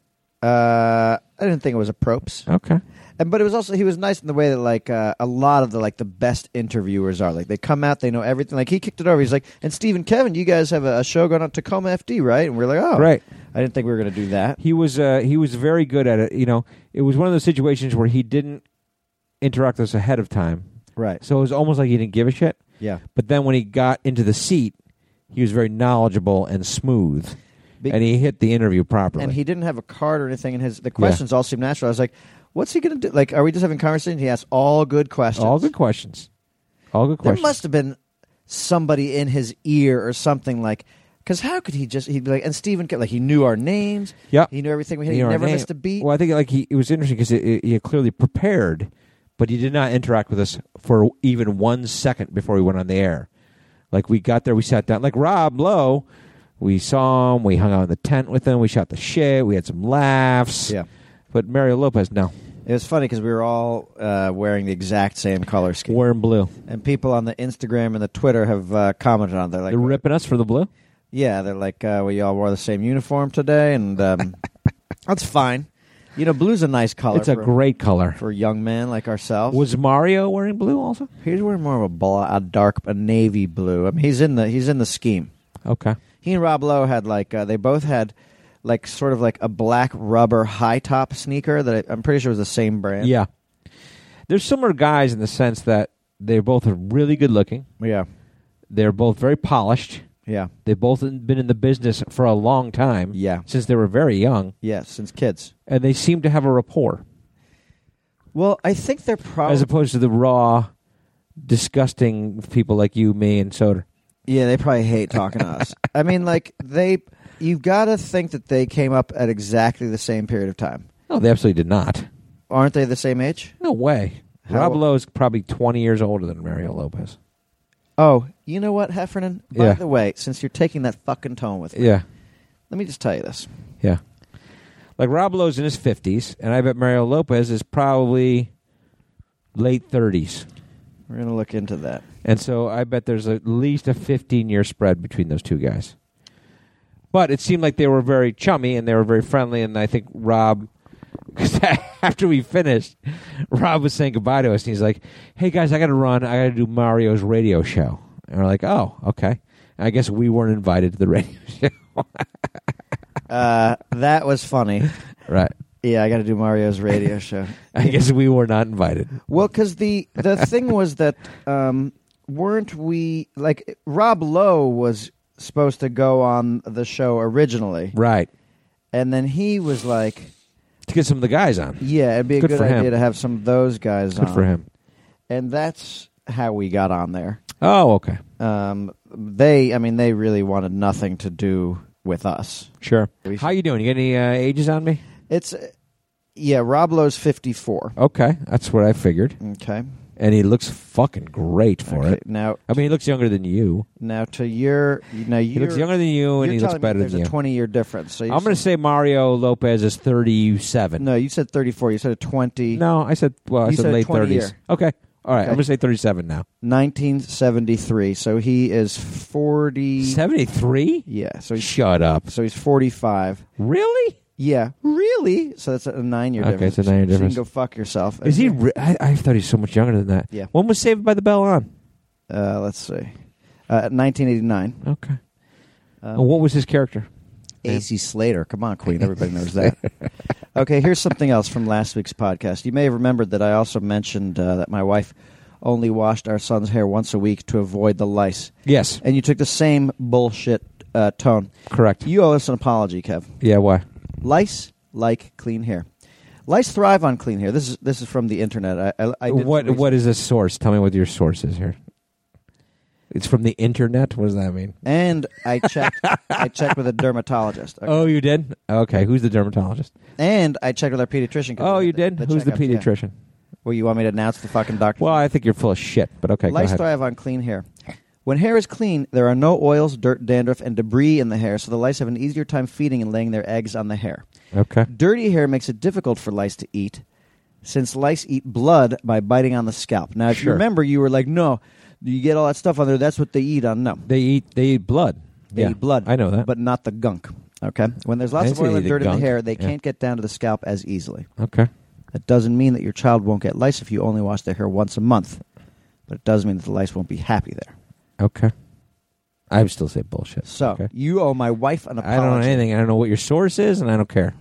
[SPEAKER 3] I didn't think it was a props.
[SPEAKER 2] Okay.
[SPEAKER 3] But it was also, he was nice in the way that like a lot of the best interviewers are. Like they come out, they know everything. Like he kicked it over. He's like, and Steve and Kevin, you guys have a show going on Tacoma FD, right? And we're like, oh,
[SPEAKER 2] right.
[SPEAKER 3] I didn't think we were going to do that.
[SPEAKER 2] He was very good at it. You know, it was one of those situations where he didn't interact with us ahead of time.
[SPEAKER 3] Right.
[SPEAKER 2] So it was almost like he didn't give a shit.
[SPEAKER 3] Yeah.
[SPEAKER 2] But then when he got into the seat, he was very knowledgeable and smooth. And he hit the interview properly.
[SPEAKER 3] And he didn't have a card or anything, and the questions all seemed natural. I was like, what's he going to do? Like, are we just having conversation? He asked all good questions.
[SPEAKER 2] All good questions. All good questions.
[SPEAKER 3] There must have been somebody in his ear or something like, because how could he'd be like, and Stephen, like, he knew our names.
[SPEAKER 2] Yeah.
[SPEAKER 3] He knew everything we had. He never missed a beat.
[SPEAKER 2] Well, I think like it was interesting because he had clearly prepared, but he did not interact with us for even 1 second before we went on the air. Like, we got there, we sat down. Like, Rob Lowe, we saw him, we hung out in the tent with him, we shot the shit, we had some laughs.
[SPEAKER 3] Yeah.
[SPEAKER 2] But Mario Lopez, no.
[SPEAKER 3] It was funny because we were all wearing the exact same color scheme.
[SPEAKER 2] Wearing blue.
[SPEAKER 3] And people on the Instagram and the Twitter have commented on it.
[SPEAKER 2] They're ripping us for the blue?
[SPEAKER 3] Yeah, they're like, we all wore the same uniform today, and that's fine. You know, blue's a nice color.
[SPEAKER 2] It's a great color.
[SPEAKER 3] For a young man like ourselves.
[SPEAKER 2] Was Mario wearing blue also?
[SPEAKER 3] He's wearing more of a navy blue. I mean, he's in the scheme.
[SPEAKER 2] Okay.
[SPEAKER 3] He and Rob Lowe had they both had like sort of like a black rubber high top sneaker that I'm pretty sure was the same brand.
[SPEAKER 2] Yeah. They're similar guys in the sense that they're both really good looking.
[SPEAKER 3] Yeah.
[SPEAKER 2] They're both very polished.
[SPEAKER 3] Yeah.
[SPEAKER 2] They've both been in the business for a long time.
[SPEAKER 3] Yeah.
[SPEAKER 2] Since they were very young.
[SPEAKER 3] Yeah, since kids.
[SPEAKER 2] And they seem to have a rapport.
[SPEAKER 3] Well, I think they're probably...
[SPEAKER 2] As opposed to the raw, disgusting people like you, me, and Soder.
[SPEAKER 3] Yeah, they probably hate talking to us. I mean, like, you've got to think that they came up at exactly the same period of time.
[SPEAKER 2] No, they absolutely did not.
[SPEAKER 3] Aren't they the same age?
[SPEAKER 2] No way. Rob Lowe is probably 20 years older than Mario Lopez.
[SPEAKER 3] Oh, you know what, Heffernan? By
[SPEAKER 2] Yeah.
[SPEAKER 3] the way, since you're taking that fucking tone with me,
[SPEAKER 2] Yeah.
[SPEAKER 3] let me just tell you this.
[SPEAKER 2] Yeah. Like, Rob Lowe's in his 50s, and I bet Mario Lopez is probably late 30s.
[SPEAKER 3] We're going to look into that.
[SPEAKER 2] And so I bet there's at least a 15-year spread between those two guys. But it seemed like they were very chummy, and they were very friendly, and I think Rob... Because after we finished, Rob was saying goodbye to us, and he's like, hey, guys, I got to run. I got to do Mario's radio show. And we're like, oh, okay. And I guess we weren't invited to the radio show.
[SPEAKER 3] That was funny.
[SPEAKER 2] Right.
[SPEAKER 3] Yeah, I got to do Mario's radio show.
[SPEAKER 2] I guess we were not invited.
[SPEAKER 3] Well, because the thing was that weren't we... Like, Rob Lowe was supposed to go on the show originally.
[SPEAKER 2] Right.
[SPEAKER 3] And then he was like...
[SPEAKER 2] To get some of the guys on.
[SPEAKER 3] Yeah, it'd be a good
[SPEAKER 2] for him.
[SPEAKER 3] idea to have some of those guys on.
[SPEAKER 2] Good for him.
[SPEAKER 3] And that's how we got on there.
[SPEAKER 2] Oh, okay.
[SPEAKER 3] They really wanted nothing to do with us.
[SPEAKER 2] Sure. How you doing? You got any ages on me?
[SPEAKER 3] It's, Rob Lowe's 54.
[SPEAKER 2] Okay, that's what I figured.
[SPEAKER 3] Okay.
[SPEAKER 2] And he looks fucking great for it.
[SPEAKER 3] Now,
[SPEAKER 2] I mean, he looks younger than you.
[SPEAKER 3] Now, he looks
[SPEAKER 2] younger than you, and he looks better than you.
[SPEAKER 3] There's a 20-year difference. So
[SPEAKER 2] I'm going to say Mario Lopez is 37.
[SPEAKER 3] No, you said 34. You said a 20.
[SPEAKER 2] No, I said late 30s.
[SPEAKER 3] Year.
[SPEAKER 2] Okay. All right,
[SPEAKER 3] Okay.
[SPEAKER 2] I'm going to say 37 now.
[SPEAKER 3] 1973. So he is 40.
[SPEAKER 2] 73?
[SPEAKER 3] Yeah. So
[SPEAKER 2] Shut up.
[SPEAKER 3] So he's 45.
[SPEAKER 2] Really?
[SPEAKER 3] Yeah, really? So that's a 9-year difference.
[SPEAKER 2] Okay, it's a 9-year difference.
[SPEAKER 3] So you can go fuck yourself.
[SPEAKER 2] Is he? I thought he was so much younger than that.
[SPEAKER 3] Yeah.
[SPEAKER 2] When was Saved by the Bell on?
[SPEAKER 3] Let's see. 1989.
[SPEAKER 2] Okay. And what was his character?
[SPEAKER 3] AC Slater. Come on, Queen. Everybody knows that. Okay, here's something else from last week's podcast. You may have remembered that I also mentioned that my wife only washed our son's hair once a week to avoid the lice.
[SPEAKER 2] Yes.
[SPEAKER 3] And you took the same bullshit tone.
[SPEAKER 2] Correct.
[SPEAKER 3] You owe us an apology, Kev.
[SPEAKER 2] Yeah, why?
[SPEAKER 3] Lice like clean hair. Lice thrive on clean hair. This is from the internet. I did
[SPEAKER 2] What is this source? Tell me what your source is here. It's from the internet? What does that mean?
[SPEAKER 3] And I checked with a dermatologist. Okay.
[SPEAKER 2] Oh, you did? Okay, who's the dermatologist?
[SPEAKER 3] And I checked with our pediatrician.
[SPEAKER 2] Oh, you did? Who's the
[SPEAKER 3] checkups, yeah.
[SPEAKER 2] pediatrician?
[SPEAKER 3] Well, you want me to announce the fucking doctor?
[SPEAKER 2] Well, I think you're full of shit, but okay,
[SPEAKER 3] Lice
[SPEAKER 2] go ahead.
[SPEAKER 3] thrive on clean hair. When hair is clean, there are no oils, dirt, dandruff, and debris in the hair, so the lice have an easier time feeding and laying their eggs on the hair.
[SPEAKER 2] Okay.
[SPEAKER 3] Dirty hair makes it difficult for lice to eat, since lice eat blood by biting on the scalp. Now, if you
[SPEAKER 2] Sure.
[SPEAKER 3] remember, you were like, no, you get all that stuff on there, that's what they eat on. No.
[SPEAKER 2] They eat blood.
[SPEAKER 3] They eat blood.
[SPEAKER 2] I know that.
[SPEAKER 3] But not the gunk. Okay? When there's lots
[SPEAKER 2] I
[SPEAKER 3] of
[SPEAKER 2] didn't say
[SPEAKER 3] oil
[SPEAKER 2] they
[SPEAKER 3] and
[SPEAKER 2] eat
[SPEAKER 3] dirt in the
[SPEAKER 2] gunk.
[SPEAKER 3] hair, they
[SPEAKER 2] Yeah.
[SPEAKER 3] can't get down to the scalp as easily.
[SPEAKER 2] Okay.
[SPEAKER 3] That doesn't mean that your child won't get lice if you only wash their hair once a month. But it does mean that the lice won't be happy there.
[SPEAKER 2] Okay. I would still say bullshit.
[SPEAKER 3] So,
[SPEAKER 2] okay.
[SPEAKER 3] you owe my wife an apology.
[SPEAKER 2] I don't know anything. I don't know what your source is, and I don't care.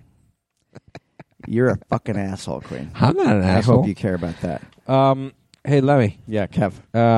[SPEAKER 3] You're a fucking asshole, Queen.
[SPEAKER 2] I'm not an
[SPEAKER 3] I
[SPEAKER 2] asshole.
[SPEAKER 3] hope you care about that.
[SPEAKER 2] Hey, Lemmy.
[SPEAKER 3] Yeah, Kev.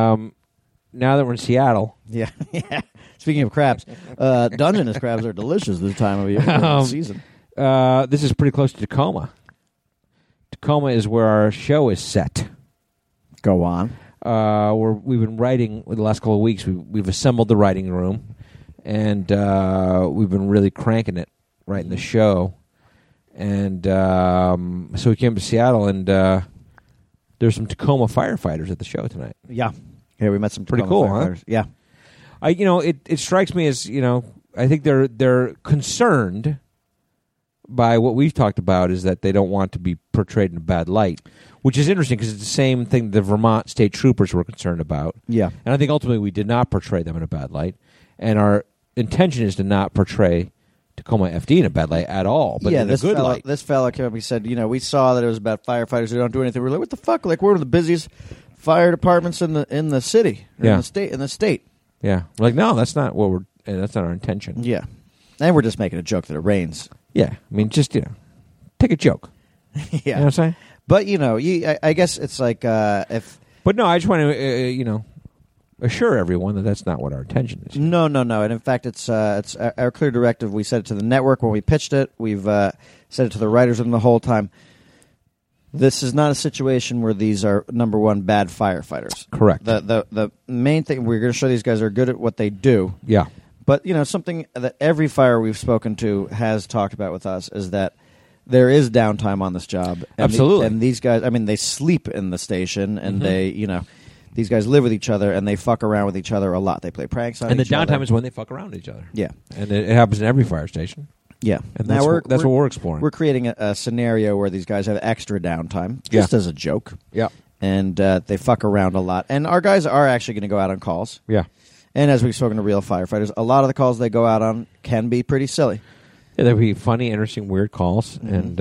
[SPEAKER 2] Now that we're in Seattle,
[SPEAKER 3] Yeah. Yeah. Speaking of crabs, Dungeness crabs are delicious this time of year season.
[SPEAKER 2] this is pretty close to Tacoma. Tacoma is where our show is set.
[SPEAKER 3] Go on.
[SPEAKER 2] We've been writing the last couple of weeks. We've assembled the writing room, and we've been really cranking it, writing the show. And so we came to Seattle, and there's some Tacoma firefighters at the show tonight.
[SPEAKER 3] Yeah. Yeah, we met some
[SPEAKER 2] Pretty
[SPEAKER 3] Tacoma
[SPEAKER 2] cool, huh?
[SPEAKER 3] firefighters. Yeah.
[SPEAKER 2] It strikes me as, I think they're concerned by what we've talked about, is that they don't want to be portrayed in a bad light, which is interesting because it's the same thing the Vermont state troopers were concerned about.
[SPEAKER 3] Yeah.
[SPEAKER 2] And I think ultimately we did not portray them in a bad light, and our intention is to not portray Tacoma FD in a bad light at all, but in a good light.
[SPEAKER 3] This fella came up and he said, we saw that it was about firefighters who don't do anything. We're like, what the fuck? Like, we're one of the busiest fire departments in the city, or
[SPEAKER 2] Yeah.
[SPEAKER 3] in the state.
[SPEAKER 2] Yeah, we're like, no, that's not what that's not our intention.
[SPEAKER 3] Yeah. And we're just making a joke that it rains.
[SPEAKER 2] Yeah, I mean, just take a joke.
[SPEAKER 3] Yeah.
[SPEAKER 2] You know what I'm saying?
[SPEAKER 3] But I guess it's like if
[SPEAKER 2] But no, I just want to assure everyone that that's not what our intention is.
[SPEAKER 3] no, and in fact, it's our clear directive. We said it to the network when we pitched it. We've said it to the writers the whole time. This is not a situation where these are, number one, bad firefighters.
[SPEAKER 2] Correct.
[SPEAKER 3] The main thing, we're going to show these guys are good at what they do.
[SPEAKER 2] Yeah.
[SPEAKER 3] But, something that every fire we've spoken to has talked about with us is that there is downtime on this job. And
[SPEAKER 2] Absolutely.
[SPEAKER 3] and these guys, they sleep in the station, and they, these guys live with each other, and they fuck around with each other a lot. They play pranks on
[SPEAKER 2] And the
[SPEAKER 3] each other.
[SPEAKER 2] downtime is when they fuck around with each other.
[SPEAKER 3] Yeah.
[SPEAKER 2] And it happens in every fire station.
[SPEAKER 3] Yeah.
[SPEAKER 2] And
[SPEAKER 3] Now
[SPEAKER 2] that's what we're exploring.
[SPEAKER 3] We're creating a scenario where these guys have extra downtime, just as a joke.
[SPEAKER 2] Yeah.
[SPEAKER 3] And they fuck around a lot. And our guys are actually going to go out on calls.
[SPEAKER 2] Yeah.
[SPEAKER 3] And as we've spoken to real firefighters, a lot of the calls they go out on can be pretty silly.
[SPEAKER 2] Yeah, there'll be funny, interesting, weird calls, and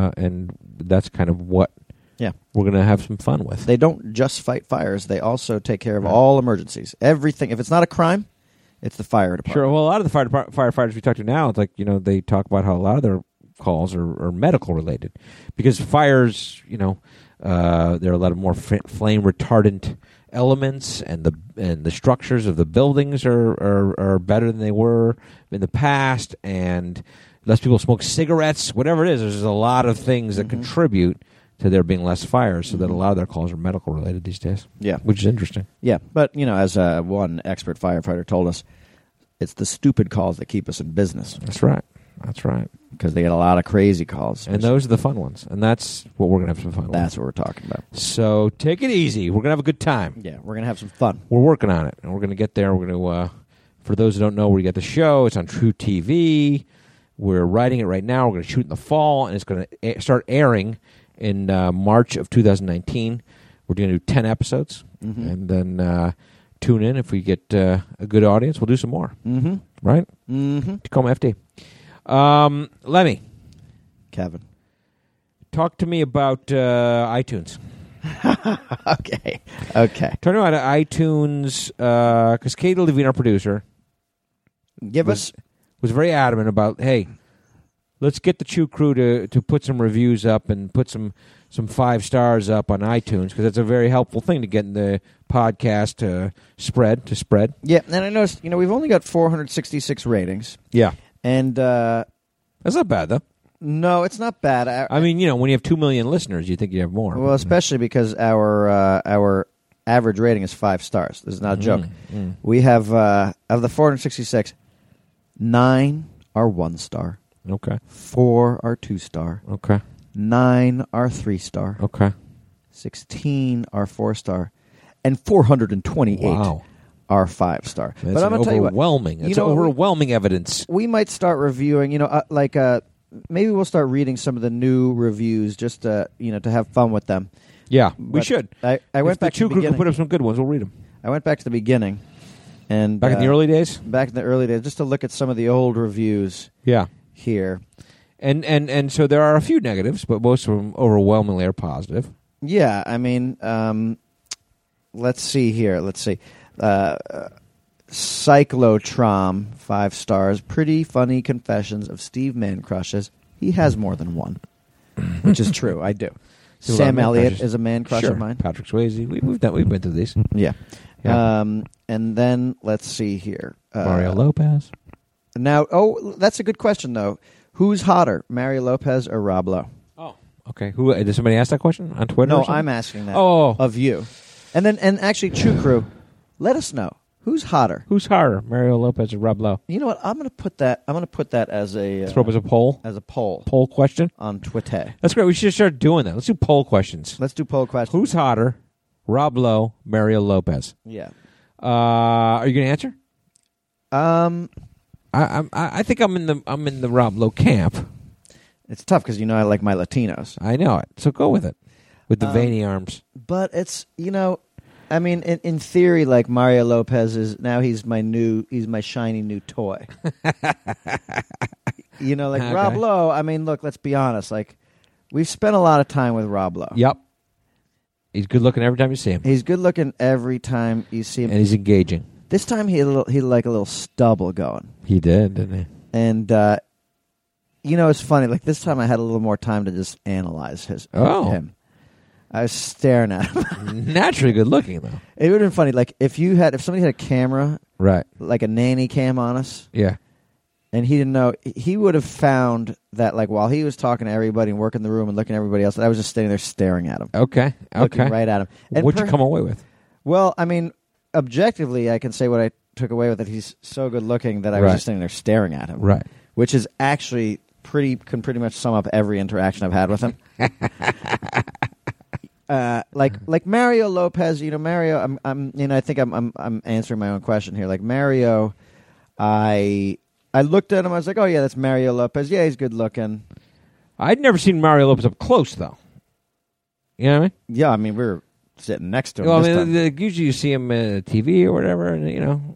[SPEAKER 2] that's kind of what we're going to have some fun with.
[SPEAKER 3] They don't just fight fires; they also take care of all emergencies. Everything. If it's not a crime, it's the fire department.
[SPEAKER 2] Sure. Well, a lot of the firefighters we talk to now, it's like they talk about how a lot of their calls are medical related, because fires, there are a lot of more flame retardant elements, and the structures of the buildings are better than they were in the past, and less people smoke cigarettes. Whatever it is, there's a lot of things that contribute to there being less fires, so that a lot of their calls are medical related these days.
[SPEAKER 3] Yeah,
[SPEAKER 2] which is interesting.
[SPEAKER 3] Yeah, but as one expert firefighter told us, it's the stupid calls that keep us in business.
[SPEAKER 2] That's right.
[SPEAKER 3] Because they get a lot of crazy calls,
[SPEAKER 2] and those are the fun ones, and that's what we're gonna have some fun with.
[SPEAKER 3] That's what we're talking about.
[SPEAKER 2] So take it easy. We're gonna have a good time.
[SPEAKER 3] Yeah, we're gonna have some fun.
[SPEAKER 2] We're working on it, and we're gonna get there. We're gonna. For those who don't know, we get the show. It's on True TV. We're writing it right now. We're going to shoot in the fall, and it's going to start airing in March of 2019. We're going to do 10 episodes, and then tune in. If we get a good audience, we'll do some more. Mm-hmm. Right? Mm-hmm. Tacoma FD. Lemmy.
[SPEAKER 3] Kevin.
[SPEAKER 2] Talk to me about iTunes.
[SPEAKER 3] Okay.
[SPEAKER 2] Talk about iTunes, because Katie Levine, our producer, was very adamant about, hey, let's get the Chew Crew to put some reviews up and put some 5 stars up on iTunes, because that's a very helpful thing to get in the podcast to spread.
[SPEAKER 3] Yeah, and I noticed, we've only got 466 ratings.
[SPEAKER 2] Yeah.
[SPEAKER 3] And
[SPEAKER 2] that's not bad, though.
[SPEAKER 3] No, it's not bad.
[SPEAKER 2] I mean, when you have 2 million listeners, you think you have more.
[SPEAKER 3] Well, especially because our average rating is 5 stars. This is not a joke. We have, of the 466, 9 are 1 star.
[SPEAKER 2] Okay.
[SPEAKER 3] 4 are 2 star.
[SPEAKER 2] Okay.
[SPEAKER 3] 9 are 3 star.
[SPEAKER 2] Okay.
[SPEAKER 3] 16 are 4 star. And 428 are 5 star.
[SPEAKER 2] That's
[SPEAKER 3] but I'm going to tell you what.
[SPEAKER 2] Overwhelming. It's overwhelming evidence.
[SPEAKER 3] We might start reviewing, maybe we'll start reading some of the new reviews just to have fun with them.
[SPEAKER 2] Yeah, we
[SPEAKER 3] But
[SPEAKER 2] should.
[SPEAKER 3] I went back to the
[SPEAKER 2] Crew
[SPEAKER 3] beginning.
[SPEAKER 2] can put up some good ones. We'll read them.
[SPEAKER 3] I went back to the beginning. And
[SPEAKER 2] Back in the early days?
[SPEAKER 3] Back in the early days, just to look at some of the old reviews
[SPEAKER 2] Yeah.
[SPEAKER 3] here.
[SPEAKER 2] And so there are a few negatives, but most of them overwhelmingly are positive.
[SPEAKER 3] Yeah, I mean, let's see here. Let's see. Cyclotron, 5 stars. Pretty funny confessions of Steve Man crushes. He has more than one, which is true. I do. Sam Elliott is a man crush of mine.
[SPEAKER 2] Patrick Swayze. We've been through these.
[SPEAKER 3] Yeah.
[SPEAKER 2] Yeah.
[SPEAKER 3] And then let's see here.
[SPEAKER 2] Mario Lopez.
[SPEAKER 3] Now, that's a good question though. Who's hotter, Mario Lopez or Rob Lowe?
[SPEAKER 2] Oh, okay. Who did somebody ask that question on Twitter?
[SPEAKER 3] No,
[SPEAKER 2] or something?
[SPEAKER 3] I'm asking that.
[SPEAKER 2] Oh,
[SPEAKER 3] Of you, and actually, Chew Crew, let us know who's hotter.
[SPEAKER 2] who's harder, Mario Lopez or Rob Lowe?
[SPEAKER 3] You know what? I'm going to put that as a
[SPEAKER 2] Throw up as a poll.
[SPEAKER 3] Poll
[SPEAKER 2] Question.
[SPEAKER 3] on Twitter.
[SPEAKER 2] That's great. We should start doing that. Let's do poll questions.
[SPEAKER 3] Let's do poll questions.
[SPEAKER 2] Who's hotter, Rob Lowe, Mario Lopez?
[SPEAKER 3] Yeah.
[SPEAKER 2] Are you going to answer? I think I'm in the Rob Lowe camp.
[SPEAKER 3] It's tough because I like my Latinos.
[SPEAKER 2] I know it. So go with it. With the veiny arms.
[SPEAKER 3] But it's I mean, in theory, like Mario Lopez is now he's my shiny new toy.
[SPEAKER 2] Okay.
[SPEAKER 3] Rob Lowe. I mean, look, let's be honest. Like, we've spent a lot of time with Rob Lowe.
[SPEAKER 2] Yep. He's good looking every time you see him.
[SPEAKER 3] He's good looking every time you see him,
[SPEAKER 2] And he's engaging.
[SPEAKER 3] This time he had like a little stubble going.
[SPEAKER 2] He did, didn't he?
[SPEAKER 3] And it's funny. Like this time, I had a little more time to just analyze him. I was staring at him.
[SPEAKER 2] Naturally good looking, though.
[SPEAKER 3] It would have been funny. Like if somebody had a camera,
[SPEAKER 2] Right.
[SPEAKER 3] like a nanny cam on us,
[SPEAKER 2] Yeah.
[SPEAKER 3] and he didn't know, he would have found that like while he was talking to everybody and working the room and looking at everybody else, I was just standing there staring at him.
[SPEAKER 2] Okay.
[SPEAKER 3] Looking right at him. And
[SPEAKER 2] What'd you come away with?
[SPEAKER 3] Well, I mean, objectively, I can say what I took away with it. He's so good looking that I was just standing there staring at him.
[SPEAKER 2] Right.
[SPEAKER 3] Which is actually can pretty much sum up every interaction I've had with him. Like Mario Lopez, Mario. I think I'm answering my own question here. Like Mario, I looked at him. I was like, oh yeah, that's Mario Lopez. Yeah, he's good looking.
[SPEAKER 2] I'd never seen Mario Lopez up close, though. You know what I mean?
[SPEAKER 3] Yeah, I mean we were sitting next to him.
[SPEAKER 2] Well,
[SPEAKER 3] this time.
[SPEAKER 2] usually you see him on TV or whatever, and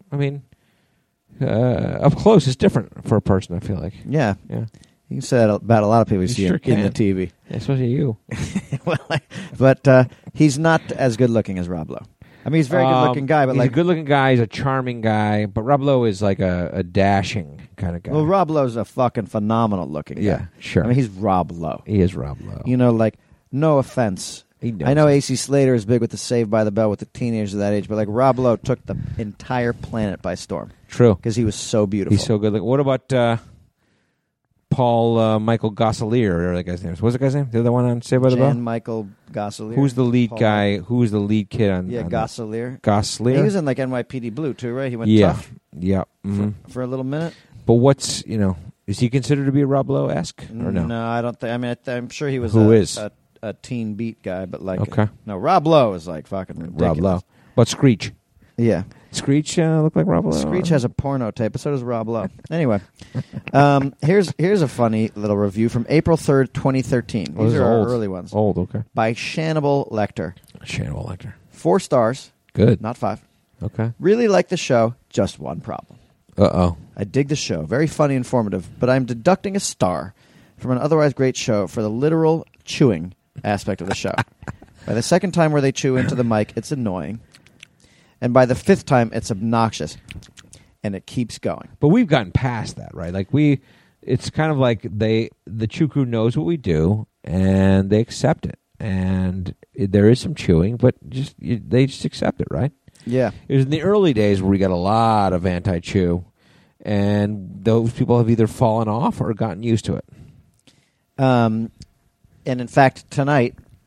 [SPEAKER 2] up close is different for a person. I feel like.
[SPEAKER 3] Yeah.
[SPEAKER 2] Yeah.
[SPEAKER 3] You can say that about a lot of people you see
[SPEAKER 2] sure
[SPEAKER 3] in the
[SPEAKER 2] can.
[SPEAKER 3] TV.
[SPEAKER 2] Especially you.
[SPEAKER 3] But he's not as good looking as Rob Lowe. I mean, he's a very good looking guy, but
[SPEAKER 2] he's a good looking guy. He's a charming guy, but Rob Lowe is like a dashing kind of guy.
[SPEAKER 3] Well, Rob Lowe's a fucking phenomenal looking guy.
[SPEAKER 2] Yeah, sure.
[SPEAKER 3] I mean, he's Rob Lowe.
[SPEAKER 2] He is Rob Lowe.
[SPEAKER 3] No offense.
[SPEAKER 2] He knows
[SPEAKER 3] I know
[SPEAKER 2] it.
[SPEAKER 3] AC Slater is big with the Saved by the Bell with the teenagers of that age, but like Rob Lowe took the entire planet by storm.
[SPEAKER 2] True.
[SPEAKER 3] Because he was so beautiful.
[SPEAKER 2] He's so good looking. What about Paul Michael Gosselaar, or that guy's name? What's the guy's name? The other one on Saved by the Bell?
[SPEAKER 3] Jan Michael Gosselaar.
[SPEAKER 2] Who's the lead
[SPEAKER 3] Paul
[SPEAKER 2] guy? Who's the lead kid on?
[SPEAKER 3] Yeah,
[SPEAKER 2] on
[SPEAKER 3] Gosselaar.
[SPEAKER 2] Gosselaar.
[SPEAKER 3] He was in like NYPD Blue too, right? He went
[SPEAKER 2] Yeah.
[SPEAKER 3] tough
[SPEAKER 2] Yeah. Mm-hmm.
[SPEAKER 3] for a little minute.
[SPEAKER 2] But what's is he considered to be a Rob Lowe-esque or no?
[SPEAKER 3] No, I don't think. I mean, I'm sure he was a teen beat guy, but like,
[SPEAKER 2] Okay.
[SPEAKER 3] no, Rob Lowe is like fucking ridiculous.
[SPEAKER 2] Rob Lowe. But Screech.
[SPEAKER 3] Yeah.
[SPEAKER 2] Screech look like Rob Lowe.
[SPEAKER 3] Screech has a porno tape, but so does Rob Lowe. Anyway, here's a funny little review from April 3rd, 2013.
[SPEAKER 2] Oh,
[SPEAKER 3] These are
[SPEAKER 2] old.
[SPEAKER 3] our early ones.
[SPEAKER 2] Old, okay.
[SPEAKER 3] By Shannibal Lecter.
[SPEAKER 2] Shannibal Lecter.
[SPEAKER 3] 4 stars,
[SPEAKER 2] Good.
[SPEAKER 3] not 5.
[SPEAKER 2] Okay.
[SPEAKER 3] Really like the show, just one problem.
[SPEAKER 2] Uh-oh.
[SPEAKER 3] I dig the show, very funny, informative, but I'm deducting a star from an otherwise great show for the literal chewing aspect of the show. By the second time where they chew into the mic, it's annoying. And by the 5th time, it's obnoxious. And it keeps going.
[SPEAKER 2] But we've gotten past that, right? Like it's kind of like the Chew Crew knows what we do, and they accept it. And there is some chewing, but they just accept it, right?
[SPEAKER 3] Yeah.
[SPEAKER 2] It was in the early days where we got a lot of anti-chew, and those people have either fallen off or gotten used to it.
[SPEAKER 3] And in fact, tonight,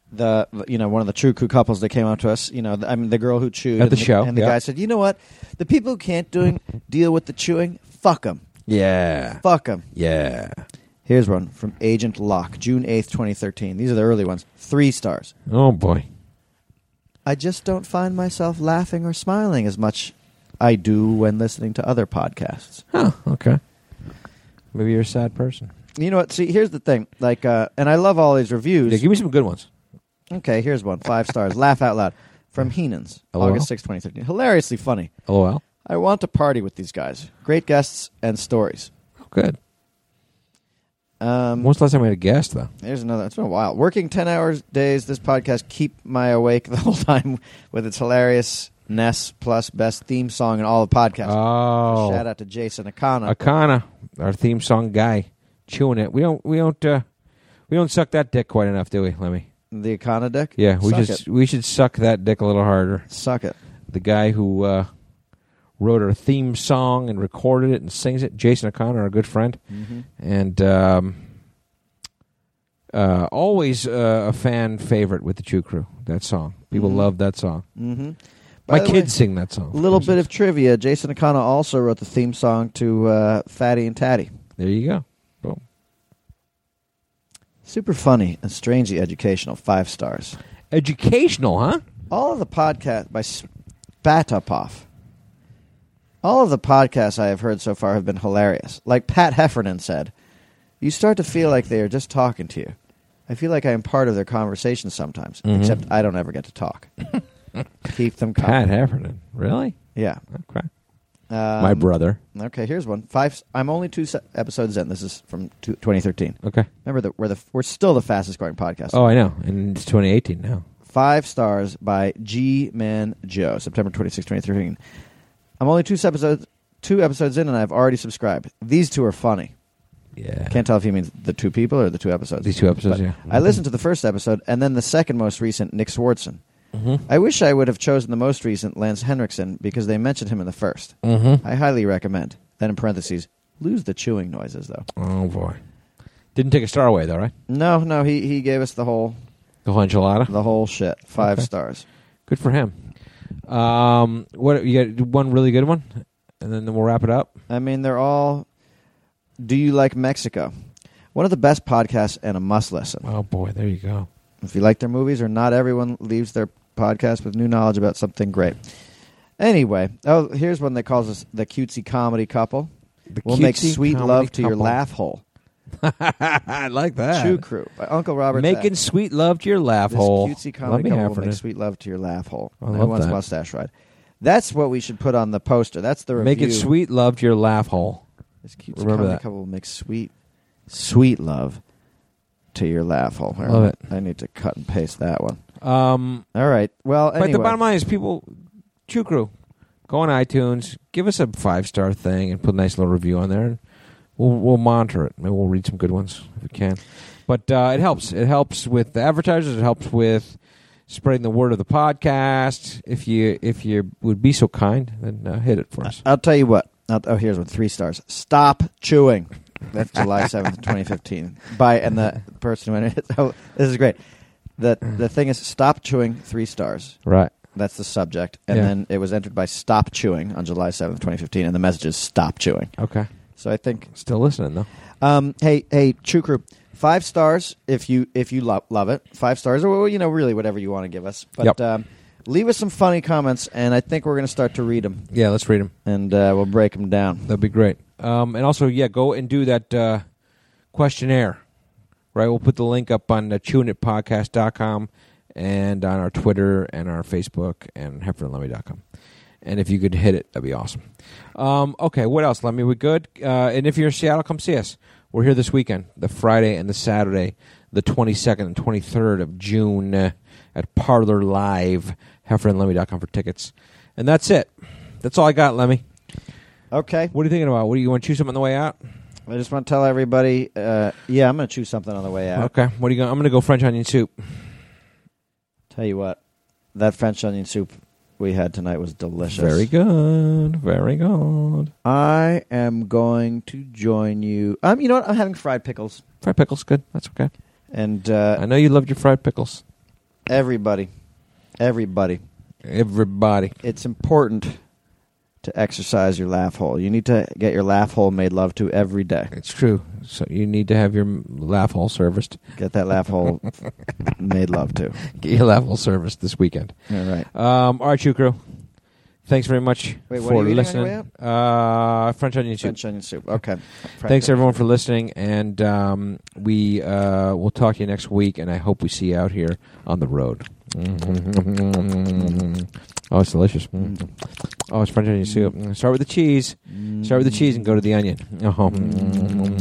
[SPEAKER 3] one of the True Crew couples that came up to us, the girl who chewed
[SPEAKER 2] at the show,
[SPEAKER 3] and the guy said, you know what, the people who can't deal with the chewing, fuck them.
[SPEAKER 2] Yeah.
[SPEAKER 3] Fuck them.
[SPEAKER 2] Yeah.
[SPEAKER 3] Here's one from Agent Locke, June 8th, 2013. These are the early ones. 3 stars.
[SPEAKER 2] Oh, boy.
[SPEAKER 3] I just don't find myself laughing or smiling as much I do when listening to other podcasts.
[SPEAKER 2] Oh, okay. Maybe you're a sad person.
[SPEAKER 3] You know what? See, here's the thing. And I love all these reviews.
[SPEAKER 2] Yeah, give me some good ones.
[SPEAKER 3] Okay, here's one. 5 stars. Laugh out loud. From Heenans,
[SPEAKER 2] LOL.
[SPEAKER 3] August 6, 2013. Hilariously funny.
[SPEAKER 2] LOL.
[SPEAKER 3] I want to party with these guys. Great guests and stories.
[SPEAKER 2] Oh, good. When's the last time we had a guest, though?
[SPEAKER 3] Here's another. It's been a while. Working 10 hours days, this podcast keep my awake the whole time with its hilarious Ness plus best theme song in all the podcasts.
[SPEAKER 2] Oh.
[SPEAKER 3] Shout out to Jason Akana.
[SPEAKER 2] Akana, our theme song guy, chewing it. We don't suck that dick quite enough, do we, Lemmy?
[SPEAKER 3] The Akana dick?
[SPEAKER 2] Yeah,
[SPEAKER 3] Suck
[SPEAKER 2] we should suck that dick a little harder.
[SPEAKER 3] Suck it.
[SPEAKER 2] The guy who wrote our theme song and recorded it and sings it, Jason O'Connor, our good friend, and always a fan favorite with the Chew Crew. That song, people love that song.
[SPEAKER 3] Mm-hmm.
[SPEAKER 2] My kids sing that song.
[SPEAKER 3] A little bit of trivia: Jason Akana also wrote the theme song to Fatty and Tatty.
[SPEAKER 2] There you go. Boom.
[SPEAKER 3] Super funny and strangely educational. 5 stars.
[SPEAKER 2] Educational, huh?
[SPEAKER 3] All of the podcasts by Spatapov. All of the podcasts I have heard so far have been hilarious. Like Pat Heffernan said, you start to feel like they are just talking to you. I feel like I am part of their conversation sometimes, except I don't ever get to talk. Keep them coming.
[SPEAKER 2] Pat Heffernan. Really?
[SPEAKER 3] Yeah.
[SPEAKER 2] Okay. My brother.
[SPEAKER 3] Okay, here's one. 5. I'm only 2 episodes in. This is from 2013.
[SPEAKER 2] Okay.
[SPEAKER 3] Remember that we're still the fastest growing podcast.
[SPEAKER 2] Oh, I know. And it's 2018 now.
[SPEAKER 3] 5 stars by G Man Joe, September 26, 2013. I'm only 2 episodes in, and I've already subscribed. These 2 are funny.
[SPEAKER 2] Yeah.
[SPEAKER 3] Can't tell if he means the 2 people or the 2 episodes.
[SPEAKER 2] These 2 episodes,
[SPEAKER 3] but
[SPEAKER 2] yeah.
[SPEAKER 3] I listened to the first episode, and then the second most recent, Nick Swardson. I wish I would have chosen the most recent, Lance Henriksen, because they mentioned him in the first. I highly recommend. Then in parentheses, lose the chewing noises, though.
[SPEAKER 2] Oh, boy. Didn't take a star away, though, right?
[SPEAKER 3] No, he gave us the whole
[SPEAKER 2] enchilada?
[SPEAKER 3] The whole shit. 5 stars.
[SPEAKER 2] Good for him. What you got? One really good one, and then we'll wrap it up.
[SPEAKER 3] I mean, they're all. Do you like Mexico? One of the best podcasts and a must listen.
[SPEAKER 2] Oh boy, there you go.
[SPEAKER 3] If you like their movies, or not everyone leaves their podcast with new knowledge about something great. Anyway, here's one that calls us the cutesy comedy couple. We'll make sweet love to your laugh hole.
[SPEAKER 2] I like that.
[SPEAKER 3] Chew Crew by Uncle Robert.
[SPEAKER 2] Making sweet love to your laugh hole.
[SPEAKER 3] This cutesy comedy couple will make sweet love to your laugh hole. Who wants mustache ride? That's what we should put on the poster. That's the review.
[SPEAKER 2] Making sweet love to your laugh hole.
[SPEAKER 3] This cutesy comedy couple will make sweet love to your laugh hole.
[SPEAKER 2] Love it.
[SPEAKER 3] I need to cut and paste that one. All right. Well, anyway.
[SPEAKER 2] But the bottom line is, people, Chew Crew, go on iTunes, give us a 5-star thing, and put a nice little review on there. And we'll monitor it. Maybe we'll read some good ones if we can. But it helps. It helps with the advertisers. It helps with spreading the word of the podcast. If you would be so kind, then hit it for us.
[SPEAKER 3] I'll tell you what. Here's one. 3 stars. Stop chewing. That's July 7th, 2015. And the person who went, this is great. The thing is, stop chewing, 3 stars.
[SPEAKER 2] Right.
[SPEAKER 3] That's the subject. And then it was entered by Stop Chewing on July 7th, 2015. And the message is Stop Chewing.
[SPEAKER 2] Okay.
[SPEAKER 3] So I think.
[SPEAKER 2] Still listening, though.
[SPEAKER 3] Hey, Chew Crew. 5 stars if you love it. 5 stars, or really whatever you want to give us. But leave us some funny comments, and I think we're going to start to read them.
[SPEAKER 2] Yeah, let's read them.
[SPEAKER 3] And we'll break them down.
[SPEAKER 2] That'd be great. And also, go and do that questionnaire. Right, we'll put the link up on chewingitpodcast.com and on our Twitter and our Facebook and HeffernandLemmy.com. And if you could hit it, that'd be awesome. Okay, what else, Lemmy? We good? And if you're in Seattle, come see us. We're here this weekend, the Friday and the Saturday, the 22nd and 23rd of June at Parlor Live, HeffernandLemmy.com for tickets. And that's it. That's all I got, Lemmy.
[SPEAKER 3] Okay.
[SPEAKER 2] What are you thinking about? What do you want to choose something on the way out?
[SPEAKER 3] I just want to tell everybody, I'm going to choose something on the way out.
[SPEAKER 2] Okay. What are you going? I'm going to go French onion soup.
[SPEAKER 3] Tell you what, that French onion soup we had tonight was delicious.
[SPEAKER 2] Very good. Very good.
[SPEAKER 3] I am going to join you. You know what? I'm having fried pickles.
[SPEAKER 2] Fried pickles, good. That's okay.
[SPEAKER 3] And
[SPEAKER 2] I know you loved your fried pickles.
[SPEAKER 3] Everybody. It's important to exercise your laugh hole. You need to get your laugh hole made love to every day.
[SPEAKER 2] It's true. So you need to have your laugh hole serviced.
[SPEAKER 3] Get that laugh hole made love to.
[SPEAKER 2] Get your laugh hole serviced this weekend.
[SPEAKER 3] All right.
[SPEAKER 2] All right, Chew Crew. Thanks very much
[SPEAKER 3] Wait, what
[SPEAKER 2] for
[SPEAKER 3] are you
[SPEAKER 2] listening.
[SPEAKER 3] eating on your way
[SPEAKER 2] French onion soup.
[SPEAKER 3] French onion soup. Okay.
[SPEAKER 2] Thanks everyone for listening, and we will talk to you next week. And I hope we see you out here on the road. Oh, it's delicious. Oh, it's French onion soup. Start with the cheese. Start with the cheese and go to the onion.